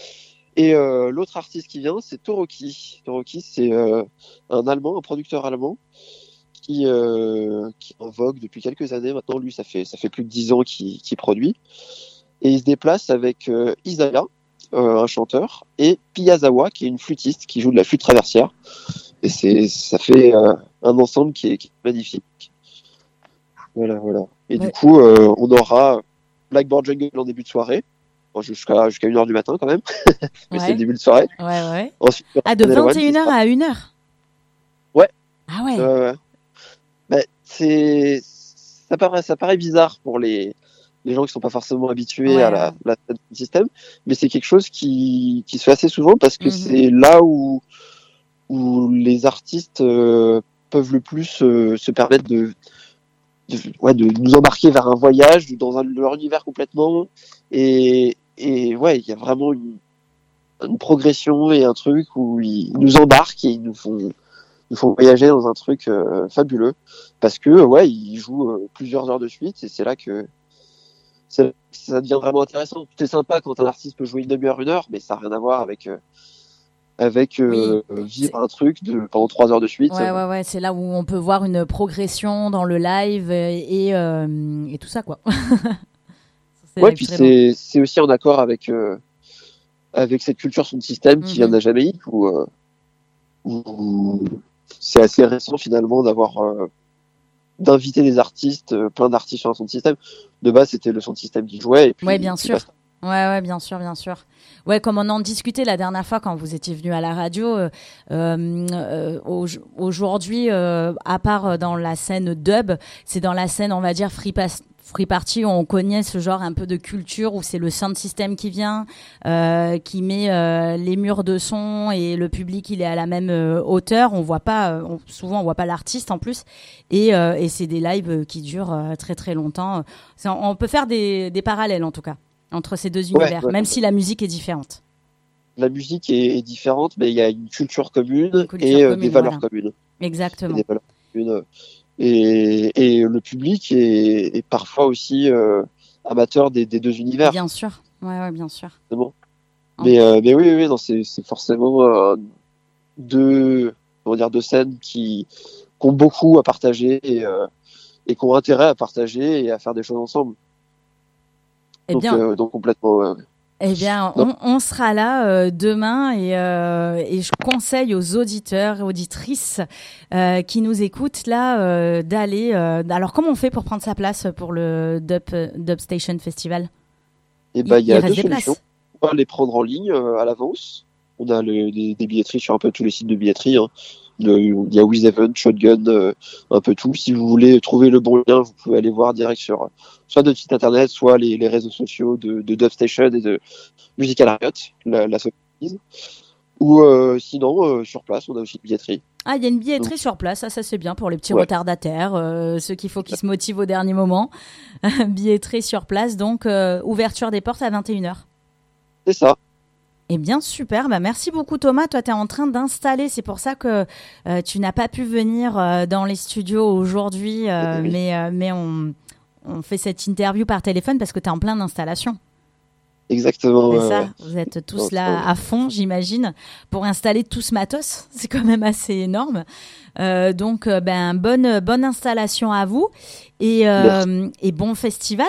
Et euh, l'autre artiste qui vient, c'est Toroki. Toroki, c'est euh, un Allemand, un producteur allemand qui, euh, qui est en vogue depuis quelques années. Maintenant, lui, ça fait ça fait plus de dix ans qu'il, qu'il produit. Et il se déplace avec euh, Isaya, euh, un chanteur, et Piyazawa, qui est une flûtiste qui joue de la flûte traversière. Et c'est ça fait euh, un ensemble qui est, qui est magnifique. Voilà, voilà. Et Ouais. du coup, euh, on aura Blackboard Jungle en début de soirée, bon, jusqu'à jusqu'à une heure du matin quand même, mais c'est Ouais. le début de soirée. Ouais, ouais. Ensuite, il y aura Ah, de Channel One vingt et une qui heures sera- à une heure? Ouais. Ah ouais. Euh, bah, c'est ça paraît ça paraît bizarre pour les les gens qui sont pas forcément habitués Ouais, à la, ouais. la scène système, mais c'est quelque chose qui, qui se fait assez souvent parce que Mhm. c'est là où, où les artistes euh, peuvent le plus euh, se permettre de, de, ouais, de nous embarquer vers un voyage dans un, leur univers complètement. Et, et ouais, il y a vraiment une, une progression et un truc où ils nous embarquent et ils nous font, nous font voyager dans un truc euh, fabuleux parce que ouais, ils jouent euh, plusieurs heures de suite et c'est là que ça, ça devient vraiment intéressant. C'est sympa quand un artiste peut jouer une demi-heure, une heure, mais ça n'a rien à voir avec euh, avec euh, Oui, vivre c'est un truc de pendant trois heures de suite. ouais, ouais, ouais, c'est là où on peut voir une progression dans le live et, et, euh, et tout ça, quoi. C'est Ouais, puis extrêmement. c'est c'est aussi en accord avec euh, avec cette culture son système qui vient de Mhm. la Jamaïque où, euh, où c'est assez récent finalement d'avoir euh, d'inviter des artistes, euh, plein d'artistes sur un son système. De base, c'était le son système qui jouait et Ouais, puis, bien puis sûr. basta. Ouais, ouais, bien sûr, bien sûr. Ouais, comme on en discutait la dernière fois quand vous étiez venu à la radio, euh, euh, euh, au- aujourd'hui, euh, à part euh, dans la scène dub, c'est dans la scène, on va dire, free, pass- free party, où on connaît ce genre un peu de culture, où c'est le sound system qui vient, euh, qui met euh, les murs de son et le public, il est à la même euh, hauteur. On voit pas, euh, on- souvent, on voit pas l'artiste en plus. Et, euh, et c'est des lives qui durent euh, très, très longtemps. C'est- on peut faire des, des parallèles, en tout cas, entre ces deux Ouais, univers, ouais. même si la musique est différente. La musique est, est différente, mais il y a une culture commune Une culture et euh, commune, des valeurs voilà. communes. Et Exactement. des valeurs communes. Et, et le public est, est parfois aussi euh, amateur des, des deux univers, Bien sûr. Ouais, ouais, bien sûr. forcément. En- Mais, euh, mais oui, oui, oui, non, c'est, c'est forcément euh, deux, comment dire, deux scènes qui, qui ont beaucoup à partager et, euh, et qui ont intérêt à partager et à faire des choses ensemble. Eh Donc, bien, euh, donc complètement. Ouais. eh bien, Non. on, on sera là euh, demain et, euh, et je conseille aux auditeurs et auditrices euh, qui nous écoutent là euh, d'aller. euh, alors, comment on fait pour prendre sa place pour le Dub, Dub Station Festival? Et ben, Il, il y il a reste deux des solutions. places. On va les prendre en ligne euh, à l'avance. On a le, des, des billetteries sur un peu tous les sites de billetterie. Hein. Le- Il y a WizEvent, Shotgun, euh, un peu tout. Si vous voulez trouver le bon lien, vous pouvez aller voir direct sur euh, soit notre site internet, soit les, les réseaux sociaux de, de Dubstation et de Musical Riot, la, la société. Ou euh, sinon, euh, sur place, on a aussi une billetterie. Ah, il y a une billetterie Donc, sur place, ça, ça c'est bien pour les petits ouais. retardataires, euh, ceux qu'il faut qu'ils se motivent au dernier moment. Billetterie sur place, donc euh, ouverture des portes à vingt et une heures. C'est ça. Eh bien, super. Bah, merci beaucoup, Thomas. Toi, tu es en train d'installer. C'est pour ça que euh, tu n'as pas pu venir euh, dans les studios aujourd'hui, euh, Oui. mais, euh, mais on, on fait cette interview par téléphone parce que tu es en pleine installation. Exactement. C'est ouais, ça, ouais. vous êtes tous Donc, là euh, à fond, j'imagine, pour installer tout ce matos. C'est quand même assez énorme. Euh, donc, euh, ben, bonne, bonne installation à vous et, euh, et bon festival.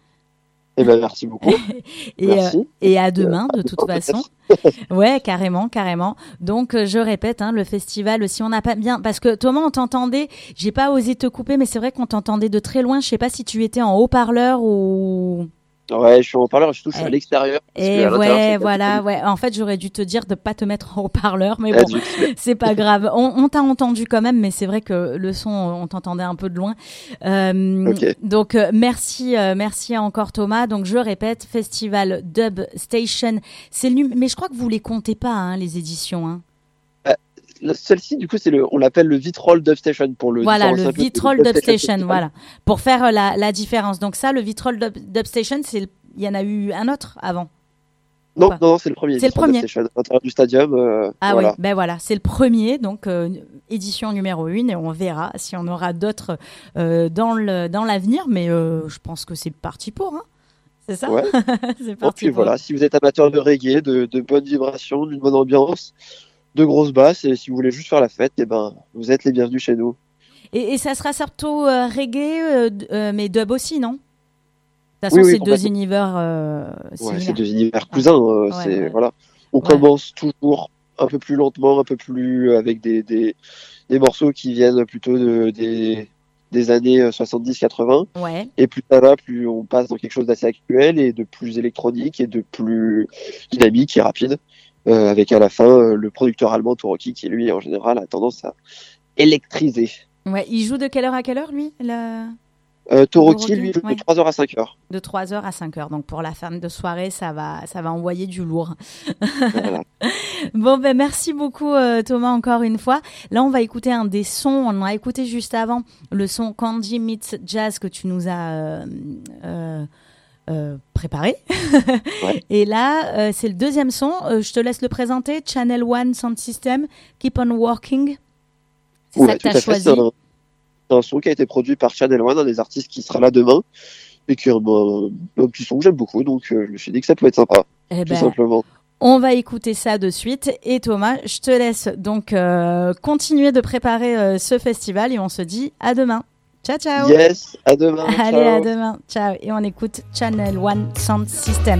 Eh ben, merci beaucoup. Et, Merci. euh, et à Euh, demain, à de toute demain, façon. peut-être. Ouais, carrément, carrément. Donc, euh, je répète, hein, le festival, si on n'a pas bien... Parce que Thomas, on t'entendait, j'ai pas osé te couper, mais c'est vrai qu'on t'entendait de très loin. Je sais pas si tu étais en haut-parleur ou... Ouais, je suis en haut-parleur, je touche Eh, à l'extérieur. Parce Et que à l'intérieur, ouais, c'est voilà, ouais. En fait, j'aurais dû te dire de pas te mettre en haut-parleur, mais pas bon, du tout. c'est pas grave. On, on t'a entendu quand même, mais c'est vrai que le son, on t'entendait un peu de loin. Euh, Ok. donc euh, merci, euh, merci encore Thomas. Donc je répète, Festival Dub Station, c'est le num- mais je crois que vous les comptez pas, hein, les éditions. Hein. Le- Celle-ci, du coup, c'est le, on l'appelle le Vitrol Dubstation pour le Voilà, le différencier un peu Vitrol du Dub Station, Festival. voilà, pour faire euh, la, la différence. Donc ça, le Vitrol Dub, Dub Station, c'est, le- il y en a eu un autre avant. ou Non, pas non, non, c'est le premier. C'est le Vitrol premier. Dubstation, à l'intérieur du stadium. euh, Ah voilà. oui, ben voilà, c'est le premier, donc euh, édition numéro un, et on verra si on aura d'autres euh, dans le dans l'avenir, mais euh, je pense que c'est parti pour, hein. C'est ça. Ouais. C'est Et parti puis pour. voilà, si vous êtes amateur de reggae, de, de bonnes vibrations, d'une bonne ambiance, de grosses basses, et si vous voulez juste faire la fête, eh ben, vous êtes les bienvenus chez nous. Et, et ça sera surtout euh, reggae, euh, d- euh, mais dub aussi, non? De toute façon, Oui, oui, c'est deux complètement. univers euh, Ouais, similaires. c'est deux univers cousins. euh, Ouais, c'est ouais. voilà. On Ouais. commence toujours un peu plus lentement, un peu plus euh, avec des, des, des morceaux qui viennent plutôt de, des, des années soixante-dix quatre-vingts. Ouais. Et plus ça va, plus on passe dans quelque chose d'assez actuel et de plus électronique et de plus dynamique et rapide. Euh, avec à la fin euh, le producteur allemand Toroki qui lui en général a tendance à électriser. Ouais. Il joue de quelle heure à quelle heure, lui? Le... Euh, Toroki, Toroki, lui, joue ouais. de trois heures à cinq heures. De trois heures à cinq heures. Donc pour la fin de soirée, ça va, ça va envoyer du lourd. Voilà. Bon, ben merci beaucoup euh, Thomas encore une fois. Là, on va écouter un des sons. On a écouté juste avant le son Candy Meets Jazz que tu nous as euh, euh, euh, préparé. Ouais. Et là, euh, c'est le deuxième son. Euh, je te laisse le présenter. Channel One Sound System, Keep on Walking. C'est Ouais, ça que tu tout as à fait, choisi. c'est un, c'est un son qui a été produit par Channel One, un des artistes qui sera là demain, et qui est un, un, un petit son que j'aime beaucoup, donc euh, je me suis dit que ça pouvait être sympa, Eh tout ben, simplement. on va écouter ça de suite. Et Thomas, je te laisse donc euh, continuer de préparer euh, ce festival et on se dit à demain. Ciao, ciao. Yes, à demain. Allez, ciao. à demain. Ciao. Et on écoute Channel One Sound System.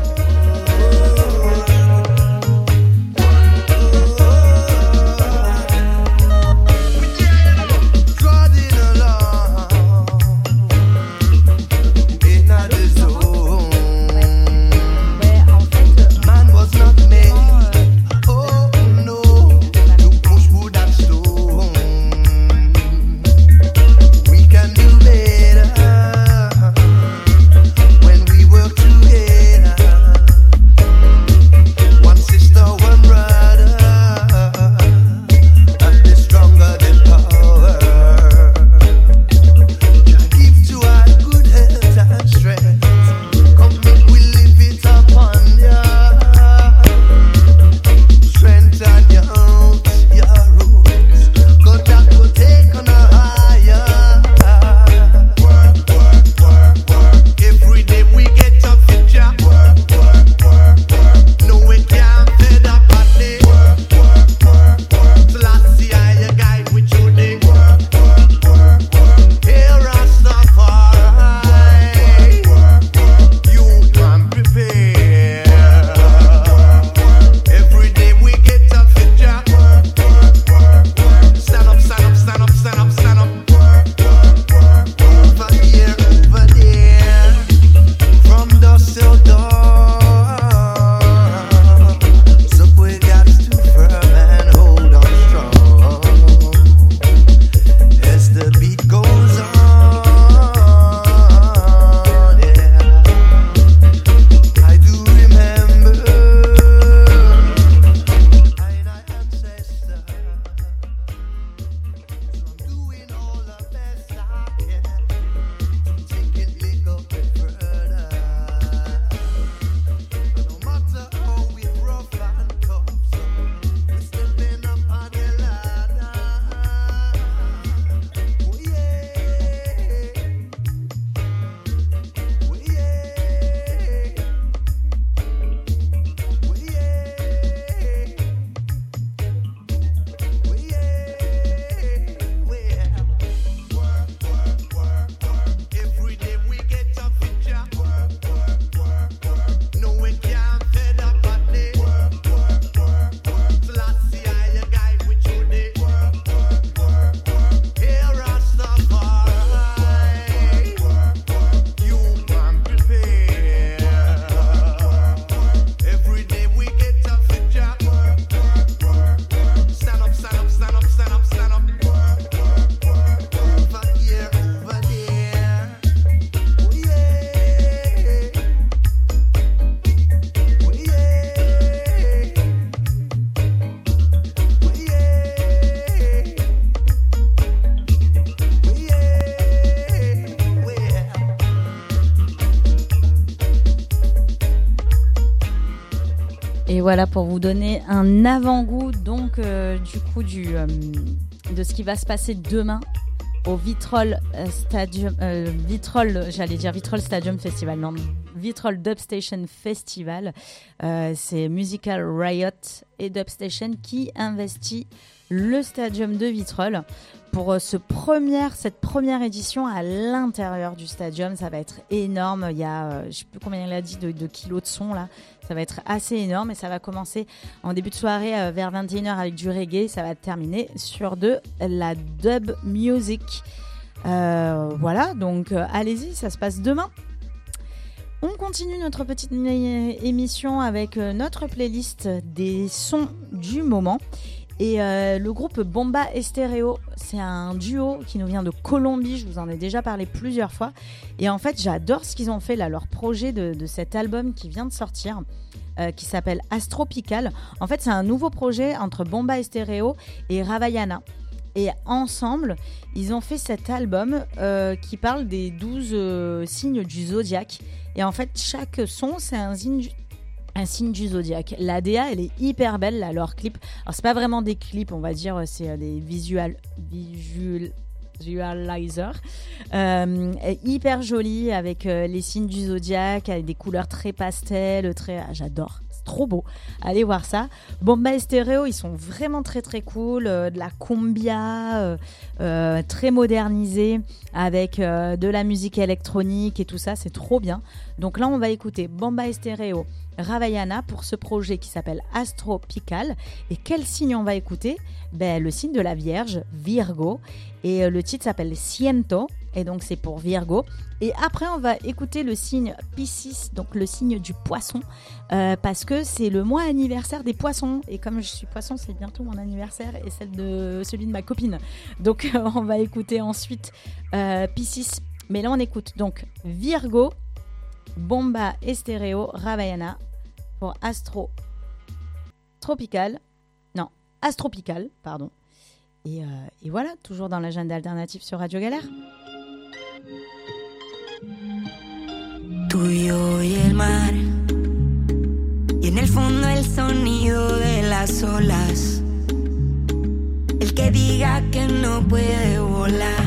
Et voilà pour vous donner un avant-goût donc euh, du coup du, euh, de ce qui va se passer demain au Vitrolles euh, Stadium, euh, Vitrolles, j'allais dire Vitrolles Stadium Festival, non, Vitrolles Dubstation Festival. Euh, c'est Musical Riot et Dubstation qui investit le stadium de Vitrolles pour euh, ce première, cette première édition à l'intérieur du stadium. Ça va être énorme. Il y a, euh, je ne sais plus combien il a dit de, de kilos de son là. Ça va être assez énorme et ça va commencer en début de soirée euh, vers vingt et une heures avec du reggae. Ça va terminer sur de la dub music. Euh, voilà, donc euh, allez-y, ça se passe demain. On continue notre petite émission avec euh, notre playlist des sons du moment. Et euh, le groupe Bomba Estéreo, c'est un duo qui nous vient de Colombie, je vous en ai déjà parlé plusieurs fois. Et en fait, j'adore ce qu'ils ont fait là, leur projet de, de cet album qui vient de sortir, euh, qui s'appelle Astropical. En fait, c'est un nouveau projet entre Bomba Estéreo et Ravaiana. Et ensemble, ils ont fait cet album euh, qui parle des douze euh, signes du zodiaque. Et en fait, chaque son, c'est un signe du... un signe du zodiaque. La D A, elle est hyper belle, là, leur clip. Alors, c'est pas vraiment des clips, on va dire, c'est des visual, visual, visualizers. Euh, hyper jolie, avec euh, les signes du zodiaque, avec des couleurs très pastel, très... Ah, j'adore. C'est trop beau. Allez voir ça. Bomba Estéreo, ils sont vraiment très très cool. Euh, de la cumbia, euh, euh, très modernisée, avec euh, de la musique électronique et tout ça. C'est trop bien. Donc là, on va écouter Bomba Estéreo, Ravaiana pour ce projet qui s'appelle Astropical. Et quel signe on va écouter ? Ben, le signe de la Vierge, Virgo. Et euh, le titre s'appelle Siento. Et donc c'est pour Virgo. Et après on va écouter le signe Piscis, donc le signe du poisson. Euh, parce que c'est le mois anniversaire des poissons. Et comme je suis poisson, c'est bientôt mon anniversaire et celle de, celui de ma copine. Donc euh, on va écouter ensuite euh, Piscis. Mais là on écoute donc Virgo, Bomba Estéreo, Ravaiana pour Astro Tropical, non, Astropical, pardon. Et, euh, et voilà, toujours dans l'agenda alternatif sur Radio Galère. Tú y yo y el mar, y en el fondo el sonido de las olas. El que diga que no puede volar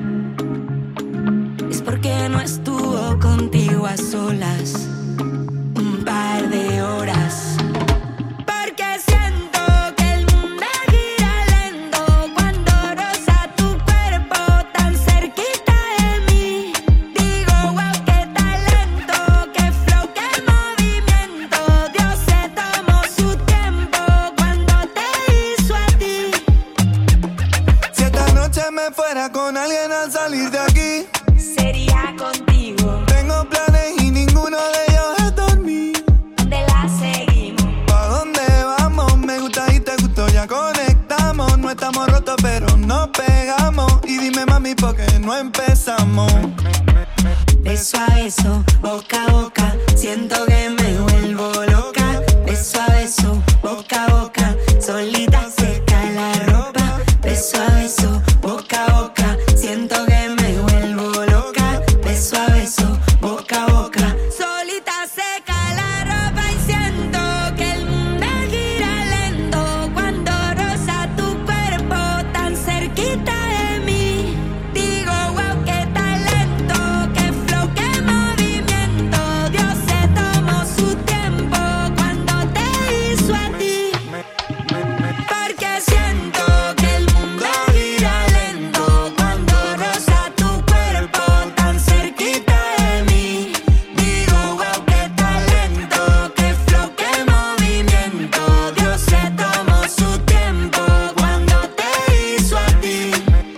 es porque no estuvo contigo a solas un par de horas. Porque siento que el mundo gira lento cuando roza tu cuerpo tan cerquita de mí. Digo, wow, qué talento, qué flow, qué movimiento. Dios se tomó su tiempo cuando te hizo a ti. Si esta noche me fuera con alguien al salir de aquí, sería contigo. Tengo planes y ninguno de ellos es dormir. ¿Dónde la seguimos? ¿Pa' dónde vamos? Me gusta y te gusto, ya conectamos. No estamos rotos pero nos pegamos. Y dime mami, ¿por qué no empezamos? Beso a beso, boca a boca, siento que me vuelvo loca. Beso a beso, boca a boca, solita seca la ropa. Beso a beso, boca a boca, siento que me vuelvo loca. Beso a beso, boca a boca, solita seca la ropa. Y siento que el mundo gira lento cuando roza tu cuerpo tan cerquita de mí. Digo, wow, qué talento, qué flow, qué movimiento. Dios se tomó su tiempo cuando te hizo a ti. Porque siento que el mundo gira lento cuando roza tu cuerpo tan cerquita de mí. Digo, wow, qué talento, qué flow, qué movimiento. Dios se tomó su tiempo cuando te hizo a ti.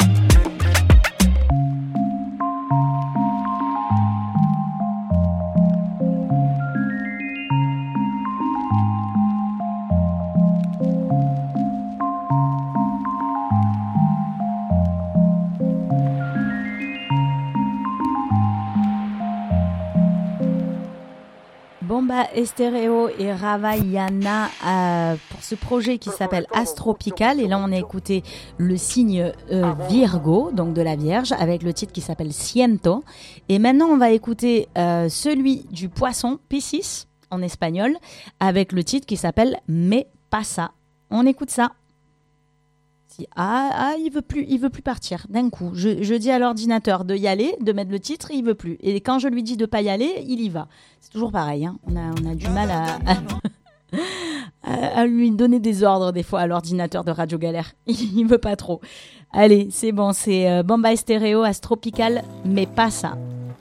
Bomba Estéreo et Ravaiana euh, pour ce projet qui s'appelle Astropical. Et là, on a écouté le signe euh, Virgo, donc de la Vierge, avec le titre qui s'appelle Siento. Et maintenant, on va écouter euh, celui du poisson, Piscis, en espagnol, avec le titre qui s'appelle Me Pasa. On écoute ça. Si, ah, ah, il veut plus, il veut plus partir d'un coup. Je, je dis à l'ordinateur de y aller, de mettre le titre, il veut plus. Et quand je lui dis de pas y aller, il y va. C'est toujours pareil. Hein. On a, on a du mal à, à, à lui donner des ordres des fois à l'ordinateur de Radio Galère. Il veut pas trop. Allez, c'est bon, c'est euh, Bomba Estéreo, Astropical, mais pas ça.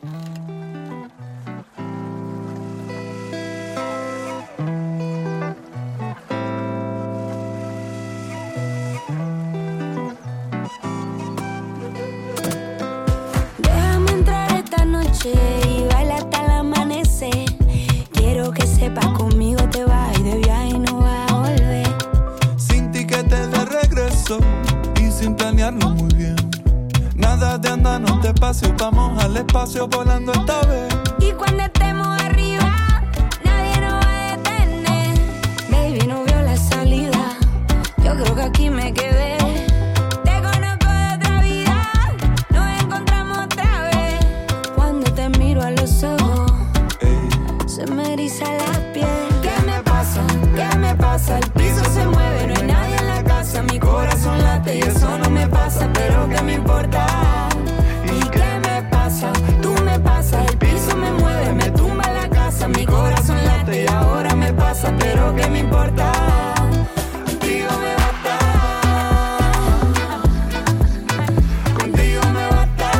Y baila hasta el amanecer. Quiero que sepas conmigo te vas y de viaje no vas a volver. Sin ti que te sin planearlo muy bien. Nada de andarnos despacio, vamos al espacio volando esta vez. Y cuando estemos arriba, nadie nos va a detener. Baby, no vio la salida, yo creo que aquí me quedé. Te conozco de otra vida, nos encontramos otra vez. Cuando te miro a los ojos, hey, se me eriza la piel. ¿Qué me pasa? ¿Qué me pasa? El piso se mueve, no hay nadie en la casa. Mi corazón late y eso no me pasa, pero ¿qué me importa? ¿Y qué me pasa? Tú me pasas, el piso me mueve, me tumba la casa. Mi corazón late y ahora me pasa, pero ¿qué me importa? Contigo me basta, contigo me basta.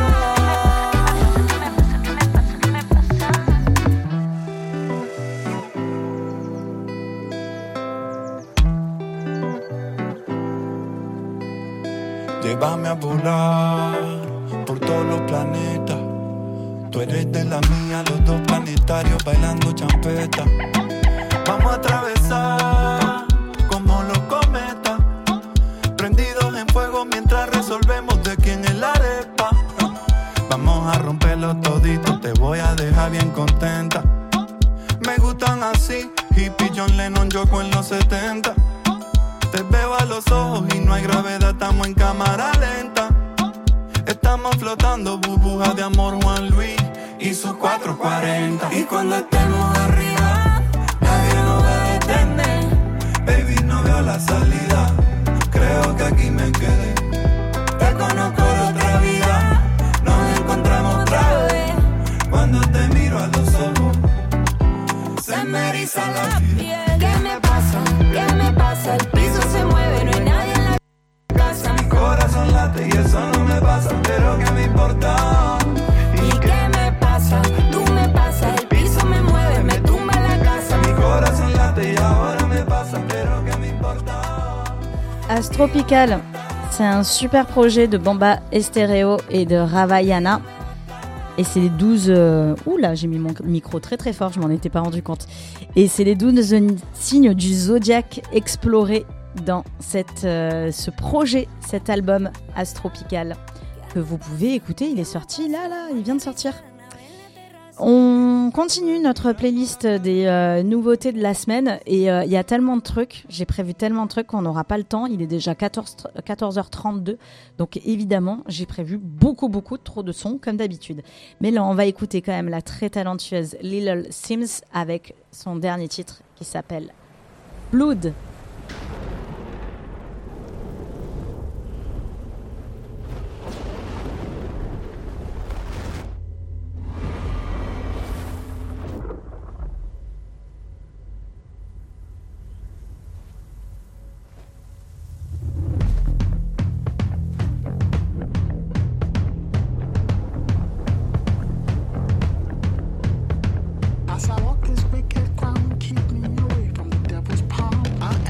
Llévame a volar por todos los planetas. Tú eres de la mía, los dos planetarios bailando champeta. Vamos a atravesar como los cometas, prendidos en fuego mientras resolvemos de quién es la arepa. Vamos a romperlo todito, te voy a dejar bien contenta. Me gustan así, hippie, John Lennon, Yoko en los setenta. Te veo a los ojos y no hay gravedad, estamos en cámara lenta. Estamos flotando, burbuja de amor, Juan Luis y sus cuatrocientos cuarenta. Y cuando estemos arriba, nadie nos va a detener. Baby, no veo la salida, creo que aquí me quedé. Te conozco de otra vida, nos encontramos otra vez. Cuando te miro a los ojos, se me eriza la piel. ¿Qué me pasa? ¿Qué me pasa? El piso se mueve, no hay nadie en la casa. Mi corazón late y eso no me pasa, pero ¿qué me importa? ¿Y qué me pasa? Tú me pasas, el piso me mueve, me tumba la casa. Mi corazón late y ahora me pasa, pero ¿qué me importa? Astropical, c'est un super projet de Bomba Estéreo et de Ravaiana. Et c'est les douze... Euh... Ouh là, j'ai mis mon micro très très fort, je m'en étais pas rendu compte. Et c'est les douze signes du zodiaque explorés dans cette, euh, ce projet, cet album Astropical, que vous pouvez écouter. Il est sorti là, là, il vient de sortir. On continue notre playlist des euh, nouveautés de la semaine et il euh, y a tellement de trucs, j'ai prévu tellement de trucs qu'on n'aura pas le temps, il est déjà quatorze heures trente-deux, donc évidemment j'ai prévu beaucoup beaucoup trop de sons comme d'habitude. Mais là on va écouter quand même la très talentueuse Lil Sims avec son dernier titre qui s'appelle Blood. As I walk this wicked ground, keep me away from the devil's palm. I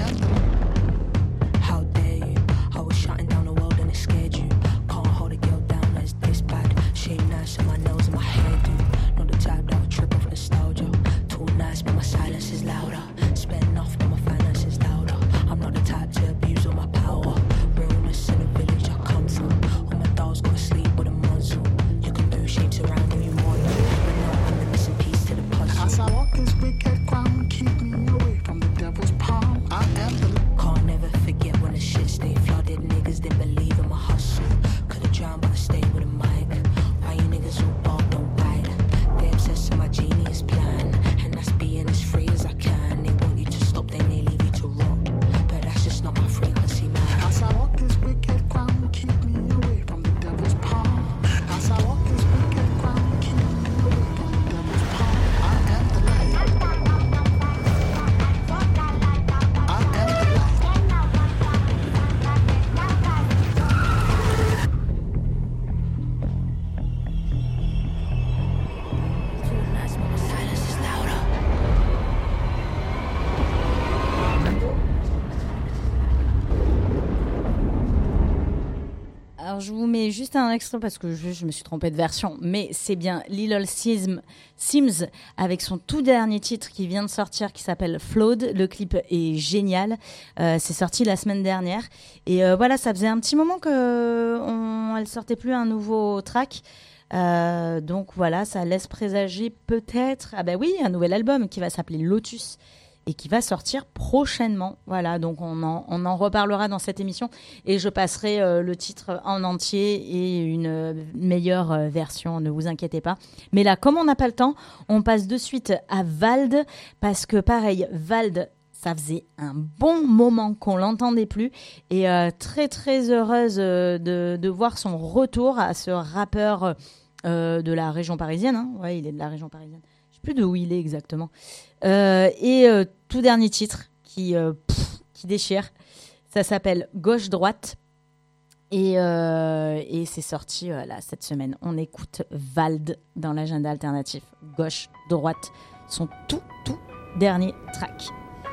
Alors je vous mets juste un extrait parce que je, je me suis trompée de version, mais c'est bien Lil Sims, Sims avec son tout dernier titre qui vient de sortir qui s'appelle Flawed. Le clip est génial, euh, c'est sorti la semaine dernière et euh, voilà, ça faisait un petit moment qu'elle sortait plus un nouveau track. Euh, donc voilà, ça laisse présager peut-être, ah ben oui, un nouvel album qui va s'appeler Lotus et qui va sortir prochainement. Voilà, donc on en, on en reparlera dans cette émission et je passerai euh, le titre en entier et une euh, meilleure euh, version, ne vous inquiétez pas. Mais là, comme on n'a pas le temps, on passe de suite à Vald parce que pareil, Vald, ça faisait un bon moment qu'on l'entendait plus et euh, très très heureuse euh, de, de voir son retour à ce rappeur euh, de la région parisienne. Hein. Ouais, il est de la région parisienne. Je sais plus de où il est exactement. Euh, et euh, tout dernier titre qui, euh, pff, qui déchire, ça s'appelle Gauche-Droite et, euh, et c'est sorti euh, là cette semaine. On écoute Vald dans l'agenda alternatif. Gauche-Droite, son tout tout dernier track.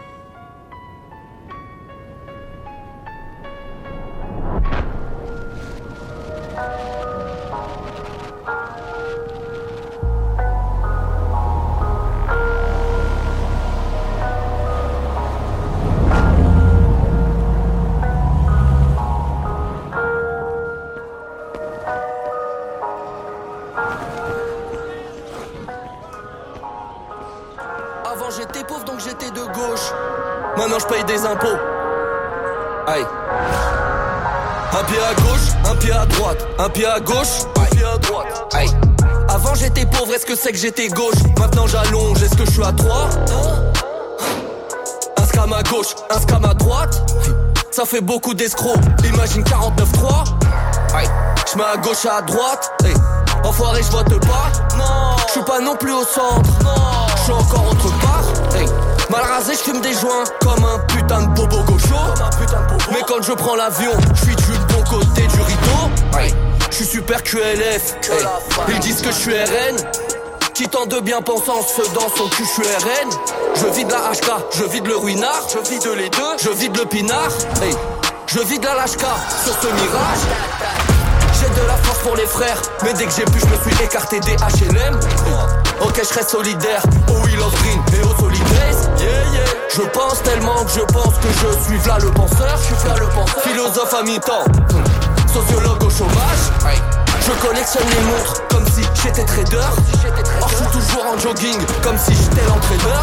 J'étais pauvre donc j'étais de gauche. Maintenant je paye des impôts. Aïe. Un pied à gauche, un pied à droite. Un pied à gauche, un pied à droite. Aïe. Avant j'étais pauvre, est-ce que c'est que j'étais gauche? Maintenant j'allonge, est-ce que je suis à trois? Un scam à gauche, un scam à droite. Ça fait beaucoup d'escrocs. Imagine quarante-neuf trois. Aïe. Je mets à gauche à droite. Hey. Enfoiré, je vote pas. Non. Je suis pas non plus au centre. Non. Je suis encore autre part. Hey. Mal rasé, je fume des joints comme un putain de bobo gaucho. Mais quand je prends l'avion, je suis du bon côté du rideau. Hey. Je suis super Q L F. Hey. Ils disent que je suis R N. Qui tente de bien pensant ce dans son cul, je suis R N. Je vide la H K, je vide le ruinard. Je vide les deux, je vide le pinard. Hey. Je vide la H K sur ce mirage. J'ai de la force pour les frères, mais dès que j'ai pu, je me suis écarté des H L M. Ok, je serai solidaire, au Will of Green et au Solidays. Yeah, yeah. Je pense tellement que je pense que je suis v'là le penseur. Je suis v'là le penseur. Philosophe à mi-temps, sociologue au chômage. Je collectionne les montres comme si j'étais trader. Or je suis toujours en jogging comme si j'étais l'entraîneur.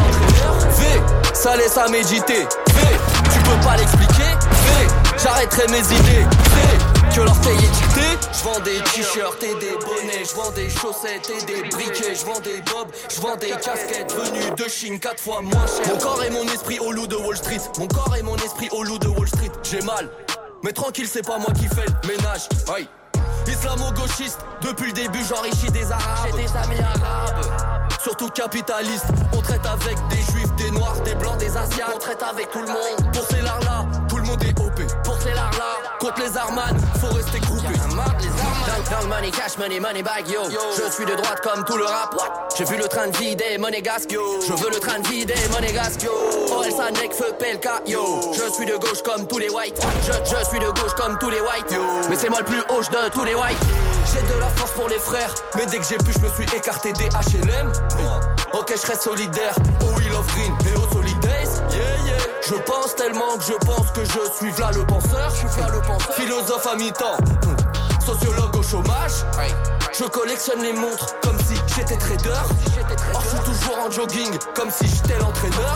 V, ça laisse à méditer. V, tu peux pas l'expliquer. V, j'arrêterai mes idées. V, que l'orteil est dicté. Je vends des t-shirts et des bonnets. Je vends des chaussettes et des briquets. Je vends des bobs, je vends des casquettes venues de Chine quatre fois moins cher. Mon corps et mon esprit au loup de Wall Street. Mon corps et mon esprit au loup de Wall Street. J'ai mal, mais tranquille, c'est pas moi qui fais le ménage. Aïe. Islamo-gauchiste, depuis le début j'enrichis des arabes. J'ai des amis arabes, surtout capitalistes. On traite avec des juifs, des noirs, des blancs, des asiates. On traite avec tout le monde. Pour ces lards-là, tout le monde est O P. Pour ces lards-là, contre les armanes, faut rester groupé. Dans le money, cash money, money bag, yo. Je suis de droite comme tout le rap. J'ai vu le train de vider, monégasque, yo. Je veux le train de vider, monégasque, yo. Oh, elle s'en est feu, pelka, yo. Je suis de gauche comme tous les whites. Je, je suis de gauche comme tous les whites, yo. Mais c'est moi le plus hoche de tous les whites. J'ai de la force pour les frères, mais dès que j'ai pu, je me suis écarté des H L M. Ok, je serai solidaire, au Will of Green et au Solidays. Yeah, yeah. Je pense tellement que je pense que je suis v'là le penseur. Je suis v'là le penseur. Philosophe à mi-temps, sociologue au chômage. Je collectionne les montres comme si j'étais trader. Or je suis toujours en jogging comme si j'étais l'entraîneur.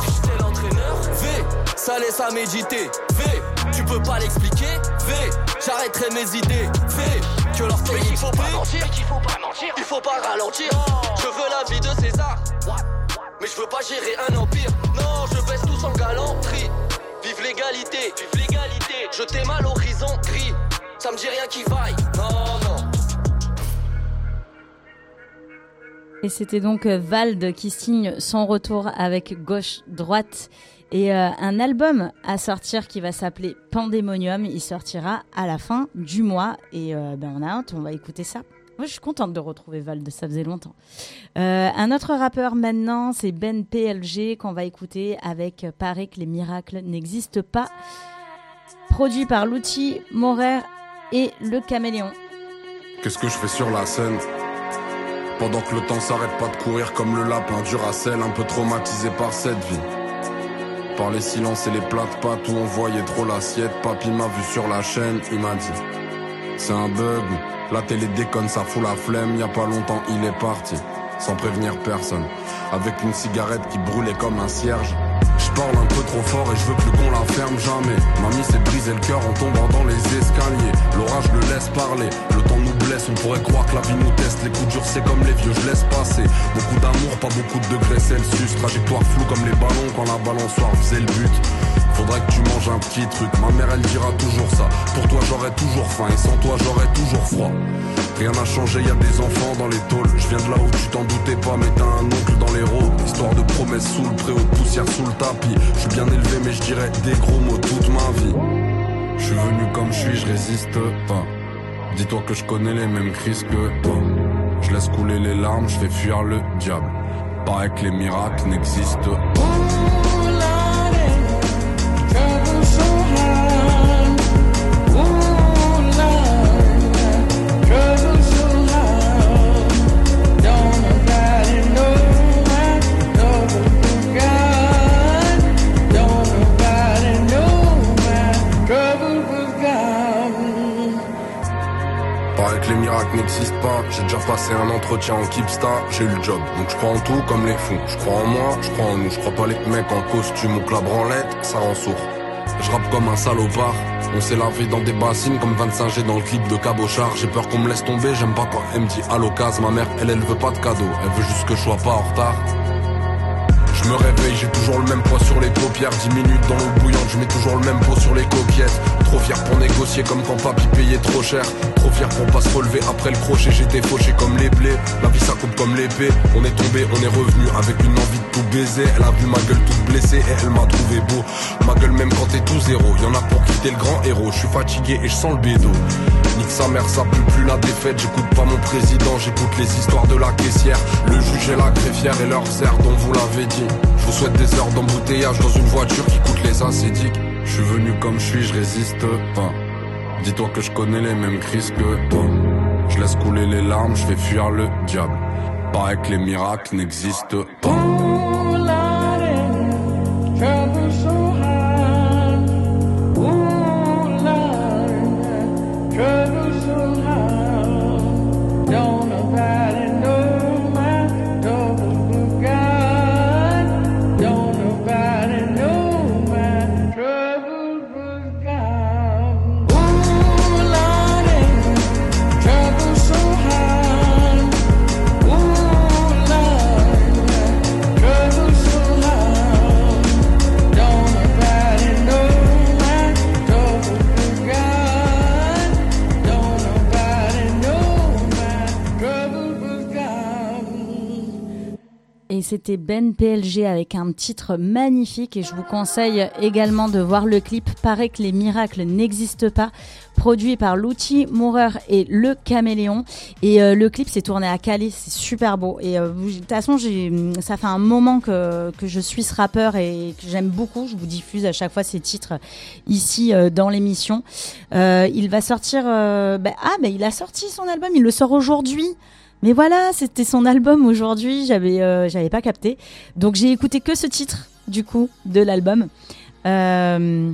V, ça laisse à méditer. V, tu peux pas l'expliquer. V, j'arrêterai mes idées. V, que l'orteil est il faut pas mentir, il faut pas mentir, il faut pas ralentir. Je veux la vie de César, mais je veux pas gérer un empire. Non, je baisse tous en galanterie. Vive l'égalité, vive l'égalité. Je t'ai mal l'horizon gris. Ça me dit rien qui vaille. Non, non. Et c'était donc Vald qui signe son retour avec Gauche-Droite et euh, un album à sortir qui va s'appeler Pandemonium. Il sortira à la fin du mois et euh, ben on a hâte, on va écouter ça. Moi, je suis contente de retrouver Vald, ça faisait longtemps. Euh, un autre rappeur maintenant, c'est Ben P L G qu'on va écouter avec Paraît que les miracles n'existent pas. Produit par Louti, Morer et Le Caméléon. Qu'est-ce que je fais sur la scène? Pendant que le temps s'arrête pas de courir comme le lapin du Racel, un peu traumatisé par cette vie. Par les silences et les plats de pâtes où on voyait trop l'assiette. Papy m'a vu sur la chaîne, il m'a dit c'est un bug, la télé déconne, ça fout la flemme. Y'a pas longtemps il est parti, sans prévenir personne, avec une cigarette qui brûlait comme un cierge. Je parle un peu trop fort et je veux plus qu'on la ferme jamais. Mamie s'est brisé le cœur en tombant dans les escaliers. L'orage le laisse parler, le temps nous blesse. On pourrait croire que la vie nous teste. Les coups durs c'est comme les vieux, je laisse passer. Beaucoup d'amour, pas beaucoup de degrés Celsius. Trajectoire floue comme les ballons quand la balançoire faisait le but. Faudrait que tu manges un petit truc, ma mère elle dira toujours ça. Pour toi j'aurais toujours faim et sans toi j'aurais toujours froid. Rien n'a changé, y a des enfants dans les tôles. Je viens de là où tu t'en doutais pas, mais t'as un oncle dans les rôles. Histoire de promesses sous le préau, de poussière sous le tapis. Je suis bien élevé mais je dirais des gros mots toute ma vie. Je suis venu comme je suis, je résiste pas. Dis-toi que je connais les mêmes crises que toi. Je laisse couler les larmes, je fais fuir le diable. Paraît que les miracles n'existent pas. Les miracles n'existent pas, j'ai déjà passé un entretien en Kipsta, j'ai eu le job, donc je crois en tout comme les fous. Je crois en moi, je crois en nous, je crois pas les mecs en costume ou que la branlette, ça rend sourd. Je rappe comme un salopard, on s'est lavé dans des bassines comme vingt-cinq G dans le clip de Cabochard. J'ai peur qu'on me laisse tomber, j'aime pas quand elle me dit à l'occasion. Ma mère, elle, elle veut pas de cadeau, elle veut juste que je sois pas en retard. Je me réveille, j'ai toujours le même poids sur les paupières. Dix minutes dans l'eau bouillante, je mets toujours le même pot sur les coquillettes. Trop fier pour négocier comme quand papy payait trop cher. Trop fier pour pas se relever après le crochet. J'étais fauché comme les blés, la vie ça coupe comme l'épée. On est tombé, on est revenu avec une envie de tout baiser. Elle a vu ma gueule toute blessée et elle m'a trouvé beau. Ma gueule même quand t'es tout zéro, y'en a pour quitter le grand héros. Je suis fatigué et je sens le bédo. Nique sa mère, ça pue plus la défaite. J'écoute pas mon président, j'écoute les histoires de la caissière. Le juge et la greffière et leur cerf dont vous l'avez dit. Je vous souhaite des heures d'embouteillage dans une voiture qui coûte les acédiques. Je suis venu comme je suis, je résiste pas. Dis-toi que je connais les mêmes crises que toi. Je laisse couler les larmes, je fais fuir le diable. Paraît que les miracles n'existent pas. Et c'était Ben P L G avec un titre magnifique et je vous conseille également de voir le clip. Paraît que les miracles n'existent pas, produit par Lucci Maurer et Le Caméléon. Et euh, le clip s'est tourné à Calais, c'est super beau. Et euh, de toute façon, j'ai, ça fait un moment que, que je suis ce rappeur et que j'aime beaucoup. Je vous diffuse à chaque fois ces titres ici euh, dans l'émission. Euh, il va sortir... Euh, bah, ah, bah, il a sorti son album, il le sort aujourd'hui. Mais voilà, c'était son album aujourd'hui, j'avais euh, j'avais pas capté. Donc j'ai écouté que ce titre, du coup, de l'album. Euh...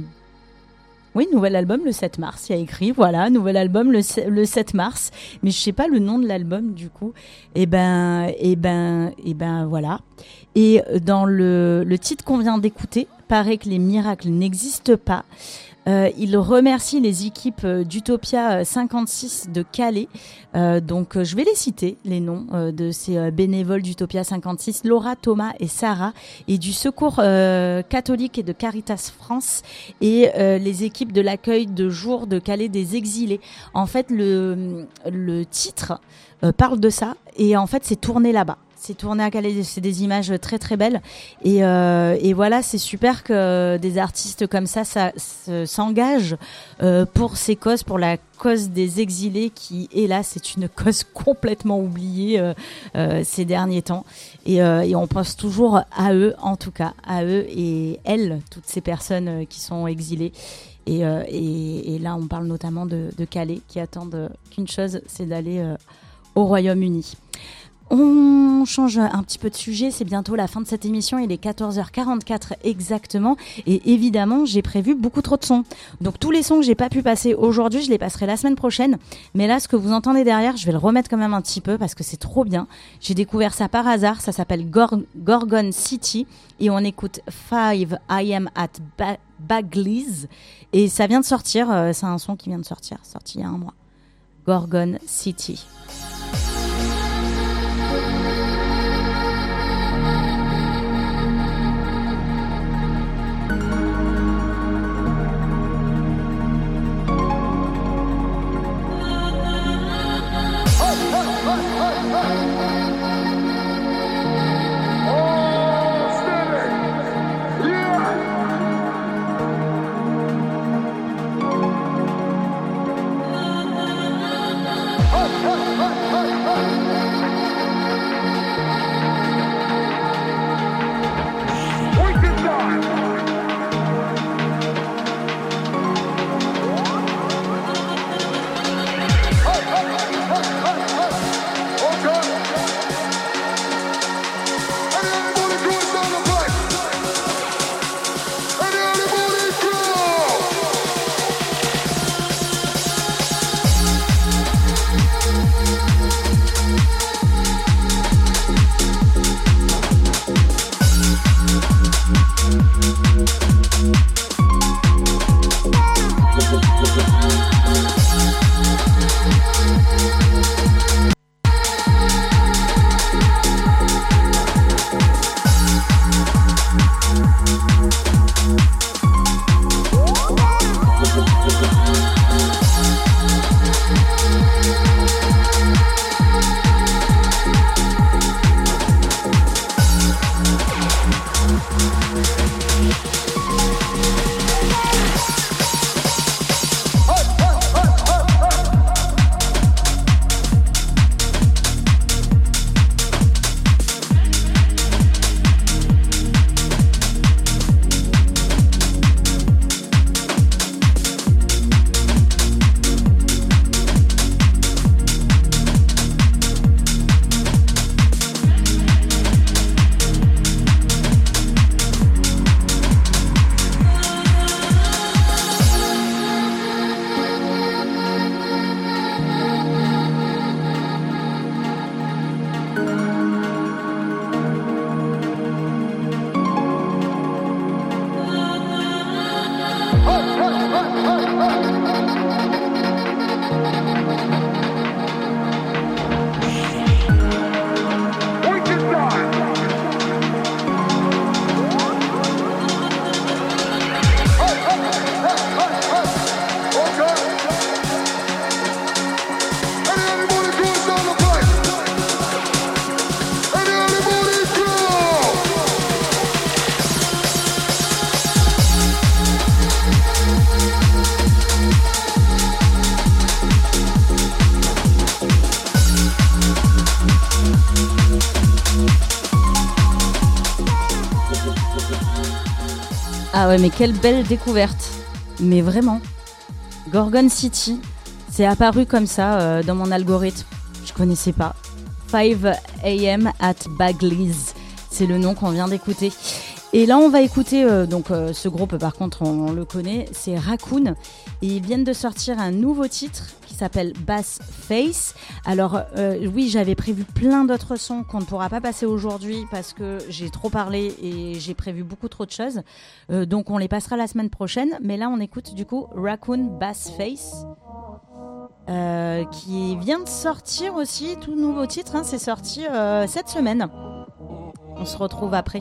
Oui, nouvel album le sept mars, il y a écrit, voilà, nouvel album le, le sept mars. Mais je sais pas le nom de l'album, du coup. Et ben, et ben, et ben, voilà. Et dans le, le titre qu'on vient d'écouter, paraît que les miracles n'existent pas. Euh, il remercie les équipes euh, d'Utopia cinquante-six de Calais. Euh, donc, euh, je vais les citer, les noms euh, de ces euh, bénévoles d'Utopia cinquante-six, Laura, Thomas et Sarah, et du Secours euh, catholique et de Caritas France, et euh, les équipes de l'accueil de jour de Calais des exilés. En fait, le, le titre euh, parle de ça, et en fait, c'est tourné là-bas. C'est tourné à Calais, c'est des images très très belles et, euh, et voilà, c'est super que des artistes comme ça, ça, ça s'engagent euh, pour ces causes, pour la cause des exilés qui, hélas, c'est une cause complètement oubliée euh, euh, ces derniers temps et, euh, et on pense toujours à eux, en tout cas à eux et elles, toutes ces personnes qui sont exilées. Et, euh, et, et là, on parle notamment de, de Calais, qui attendent qu'une chose, c'est d'aller euh, au Royaume-Uni. On change un petit peu de sujet, c'est bientôt la fin de cette émission, il est quatorze heures quarante-quatre exactement, et évidemment j'ai prévu beaucoup trop de sons. Donc tous les sons que j'ai pas pu passer aujourd'hui, je les passerai la semaine prochaine, mais là ce que vous entendez derrière, je vais le remettre quand même un petit peu parce que c'est trop bien. J'ai découvert ça par hasard, ça s'appelle Gor- Gorgon City, et on écoute Five I Am at ba- Bagley's, et ça vient de sortir, euh, c'est un son qui vient de sortir, sorti il y a un mois. Gorgon City. Ah ouais, mais quelle belle découverte. Mais vraiment, Gorgon City, c'est apparu comme ça euh, dans mon algorithme. Je connaissais pas. five a.m. at Bagley's, c'est le nom qu'on vient d'écouter. Et là, on va écouter, euh, donc euh, ce groupe, par contre, on, on le connaît, c'est Raccoon. Et ils viennent de sortir un nouveau titre qui s'appelle Bass Face. Alors, euh, oui, j'avais prévu plein d'autres sons qu'on ne pourra pas passer aujourd'hui parce que j'ai trop parlé et j'ai prévu beaucoup trop de choses. Euh, donc, on les passera la semaine prochaine. Mais là, on écoute du coup Raccoon Bass Face. Euh, qui vient de sortir aussi, tout nouveau titre, hein, c'est sorti euh, cette semaine. On se retrouve après.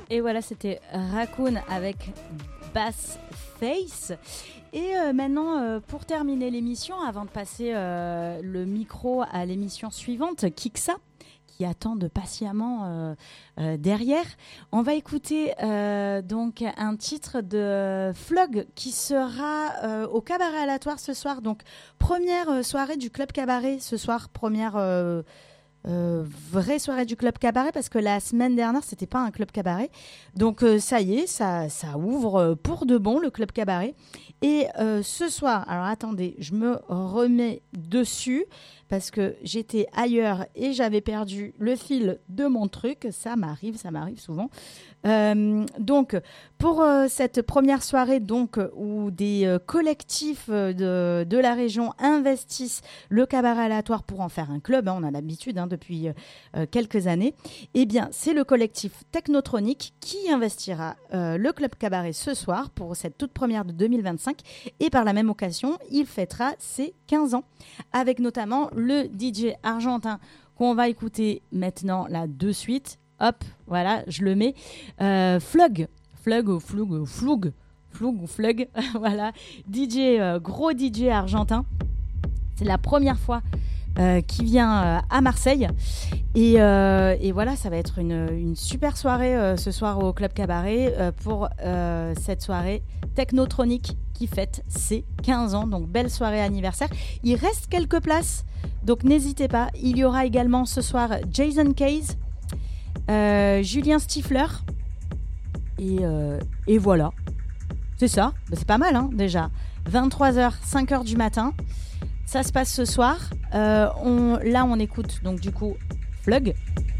Et voilà, c'était Raccoon avec Bass Face. Et euh, maintenant, euh, pour terminer l'émission, avant de passer euh, le micro à l'émission suivante, Kiksa, qui attendent patiemment euh, euh, derrière. On va écouter euh, donc un titre de Flog qui sera euh, au Cabaret Aléatoire ce soir. Donc première soirée du Club Cabaret ce soir, première euh, euh, vraie soirée du Club Cabaret parce que la semaine dernière c'était pas un Club Cabaret. Donc euh, ça y est, ça, ça ouvre pour de bon le Club Cabaret. Et euh, ce soir, alors attendez, je me remets dessus parce que j'étais ailleurs et j'avais perdu le fil de mon truc. Ça m'arrive, ça m'arrive souvent. Euh, donc, pour euh, cette première soirée donc, où des euh, collectifs de, de la région investissent le Cabaret Aléatoire pour en faire un club, hein, on a l'habitude hein, depuis euh, quelques années, eh bien, c'est le collectif Technotronic qui investira euh, le Club Cabaret ce soir pour cette toute première de deux mille vingt-cinq. Et par la même occasion, il fêtera ses quinze ans, avec notamment le D J argentin qu'on va écouter maintenant là de suite. Hop, voilà, je le mets. Euh, Flug, Flug ou Flug, ou Flug, Flug ou Flug, voilà, D J, euh, gros D J argentin. C'est la première fois euh, qu'il vient euh, à Marseille. Et, euh, et voilà, ça va être une, une super soirée euh, ce soir au Club Cabaret euh, pour euh, cette soirée Technotronic qui fête ses quinze ans. Donc, belle soirée anniversaire. Il reste quelques places, donc n'hésitez pas. Il y aura également ce soir Jason Case, Euh, Julien Stifler et, euh, et voilà, c'est ça, bah, c'est pas mal hein, déjà. Vingt-trois heures, cinq heures du matin, ça se passe ce soir. Euh, on, là on écoute donc du coup Flug.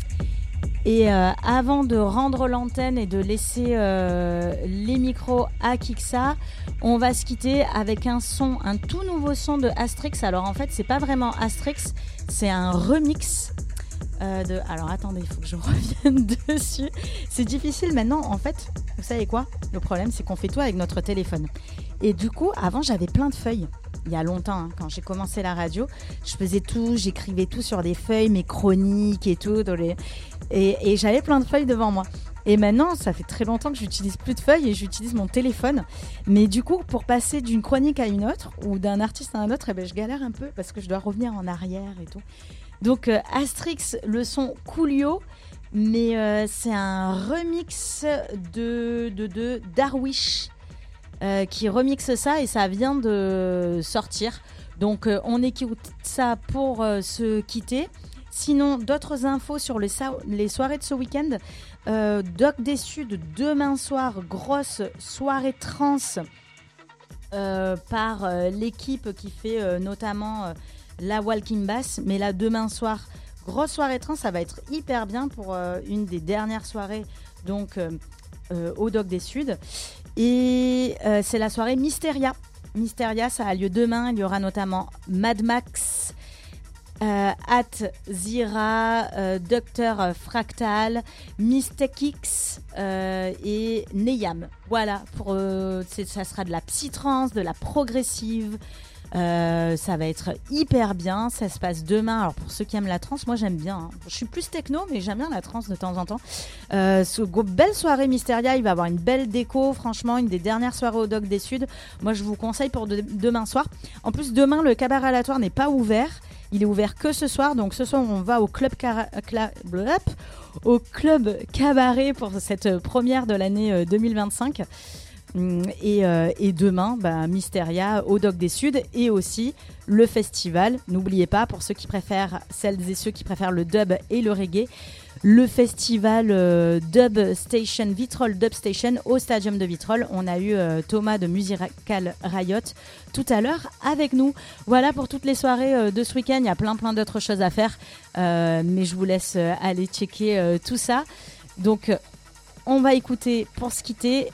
Et euh, avant de rendre l'antenne et de laisser euh, les micros à Kiksa, on va se quitter avec un son, un tout nouveau son de Astrix. Alors en fait c'est pas vraiment Astrix, c'est un remix. Euh, de... Alors attendez, il faut que je revienne dessus. C'est difficile maintenant, en fait. Vous savez quoi ? Le problème, c'est qu'on fait tout avec notre téléphone. Et du coup, avant, j'avais plein de feuilles. Il y a longtemps, hein, quand j'ai commencé la radio, je faisais tout, j'écrivais tout sur des feuilles, mes chroniques et tout. Dans les... et, et j'avais plein de feuilles devant moi. Et maintenant, ça fait très longtemps que j'utilise plus de feuilles et j'utilise mon téléphone. Mais du coup, pour passer d'une chronique à une autre ou d'un artiste à un autre, eh ben, je galère un peu parce que je dois revenir en arrière et tout. Donc euh, Astrix, le son Coolio, mais euh, c'est un remix de, de, de Darwish euh, qui remixe ça et ça vient de sortir. Donc euh, on écoute ça pour euh, se quitter. Sinon, d'autres infos sur les, so- les soirées de ce week-end. Euh, Doc des Sud, demain soir, grosse soirée trance euh, par euh, l'équipe qui fait euh, notamment... Euh, la Walking Bass, mais là demain soir, grosse soirée trans, ça va être hyper bien pour euh, une des dernières soirées donc euh, euh, au Doc des Sud. Et euh, c'est la soirée Mysteria. Mysteria, ça a lieu demain. Il y aura notamment Mad Max, euh, At Zira, euh, Docteur Fractal, Mystic X euh, et Neyam. Voilà, pour, euh, c'est, ça sera de la psytrance, de la progressive. Euh, ça va être hyper bien, ça se passe demain. Alors pour ceux qui aiment la trance, moi j'aime bien hein. Je suis plus techno mais j'aime bien la trance de temps en temps. euh, ce, belle soirée Mysteria, il va avoir une belle déco, franchement une des dernières soirées au Doc des Sud. Moi je vous conseille pour de, demain soir. En plus demain le Cabaret Aléatoire n'est pas ouvert, il est ouvert que ce soir. Donc ce soir on va au club, cara- cla- blop, au club Cabaret pour cette première de l'année euh, deux mille vingt-cinq. Et, euh, et demain, bah, Mysteria au Doc des Sud et aussi le festival. N'oubliez pas, pour ceux qui préfèrent, celles et ceux qui préfèrent le dub et le reggae, le festival euh, Dub Station, Vitrolles Dub Station au Stadium de Vitrolles. On a eu euh, Thomas de Musical Riot tout à l'heure avec nous. Voilà pour toutes les soirées euh, de ce week-end. Il y a plein plein d'autres choses à faire, euh, mais je vous laisse euh, aller checker euh, tout ça. Donc, euh, on va écouter pour se quitter.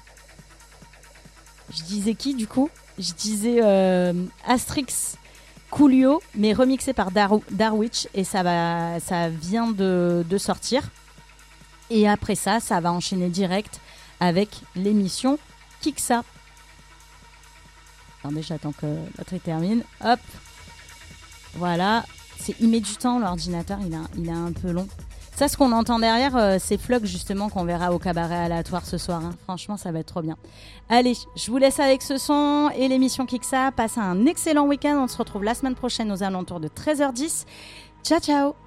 Je disais qui du coup ? Je disais euh, Astrix Coolio, mais remixé par Dar- Darwich et ça, va, ça vient de, de sortir. Et après ça, ça va enchaîner direct avec l'émission Kiksa. Attendez, j'attends que l'autre termine. Hop, voilà. C'est, il met du temps l'ordinateur, il, a, il est un peu long. Ça, ce qu'on entend derrière, euh, c'est Flux justement qu'on verra au cabaret aléatoire ce soir. Hein. Franchement, ça va être trop bien. Allez, je vous laisse avec ce son et l'émission Kiksa. Passez un excellent week-end. On se retrouve la semaine prochaine aux alentours de treize heures dix. Ciao, ciao.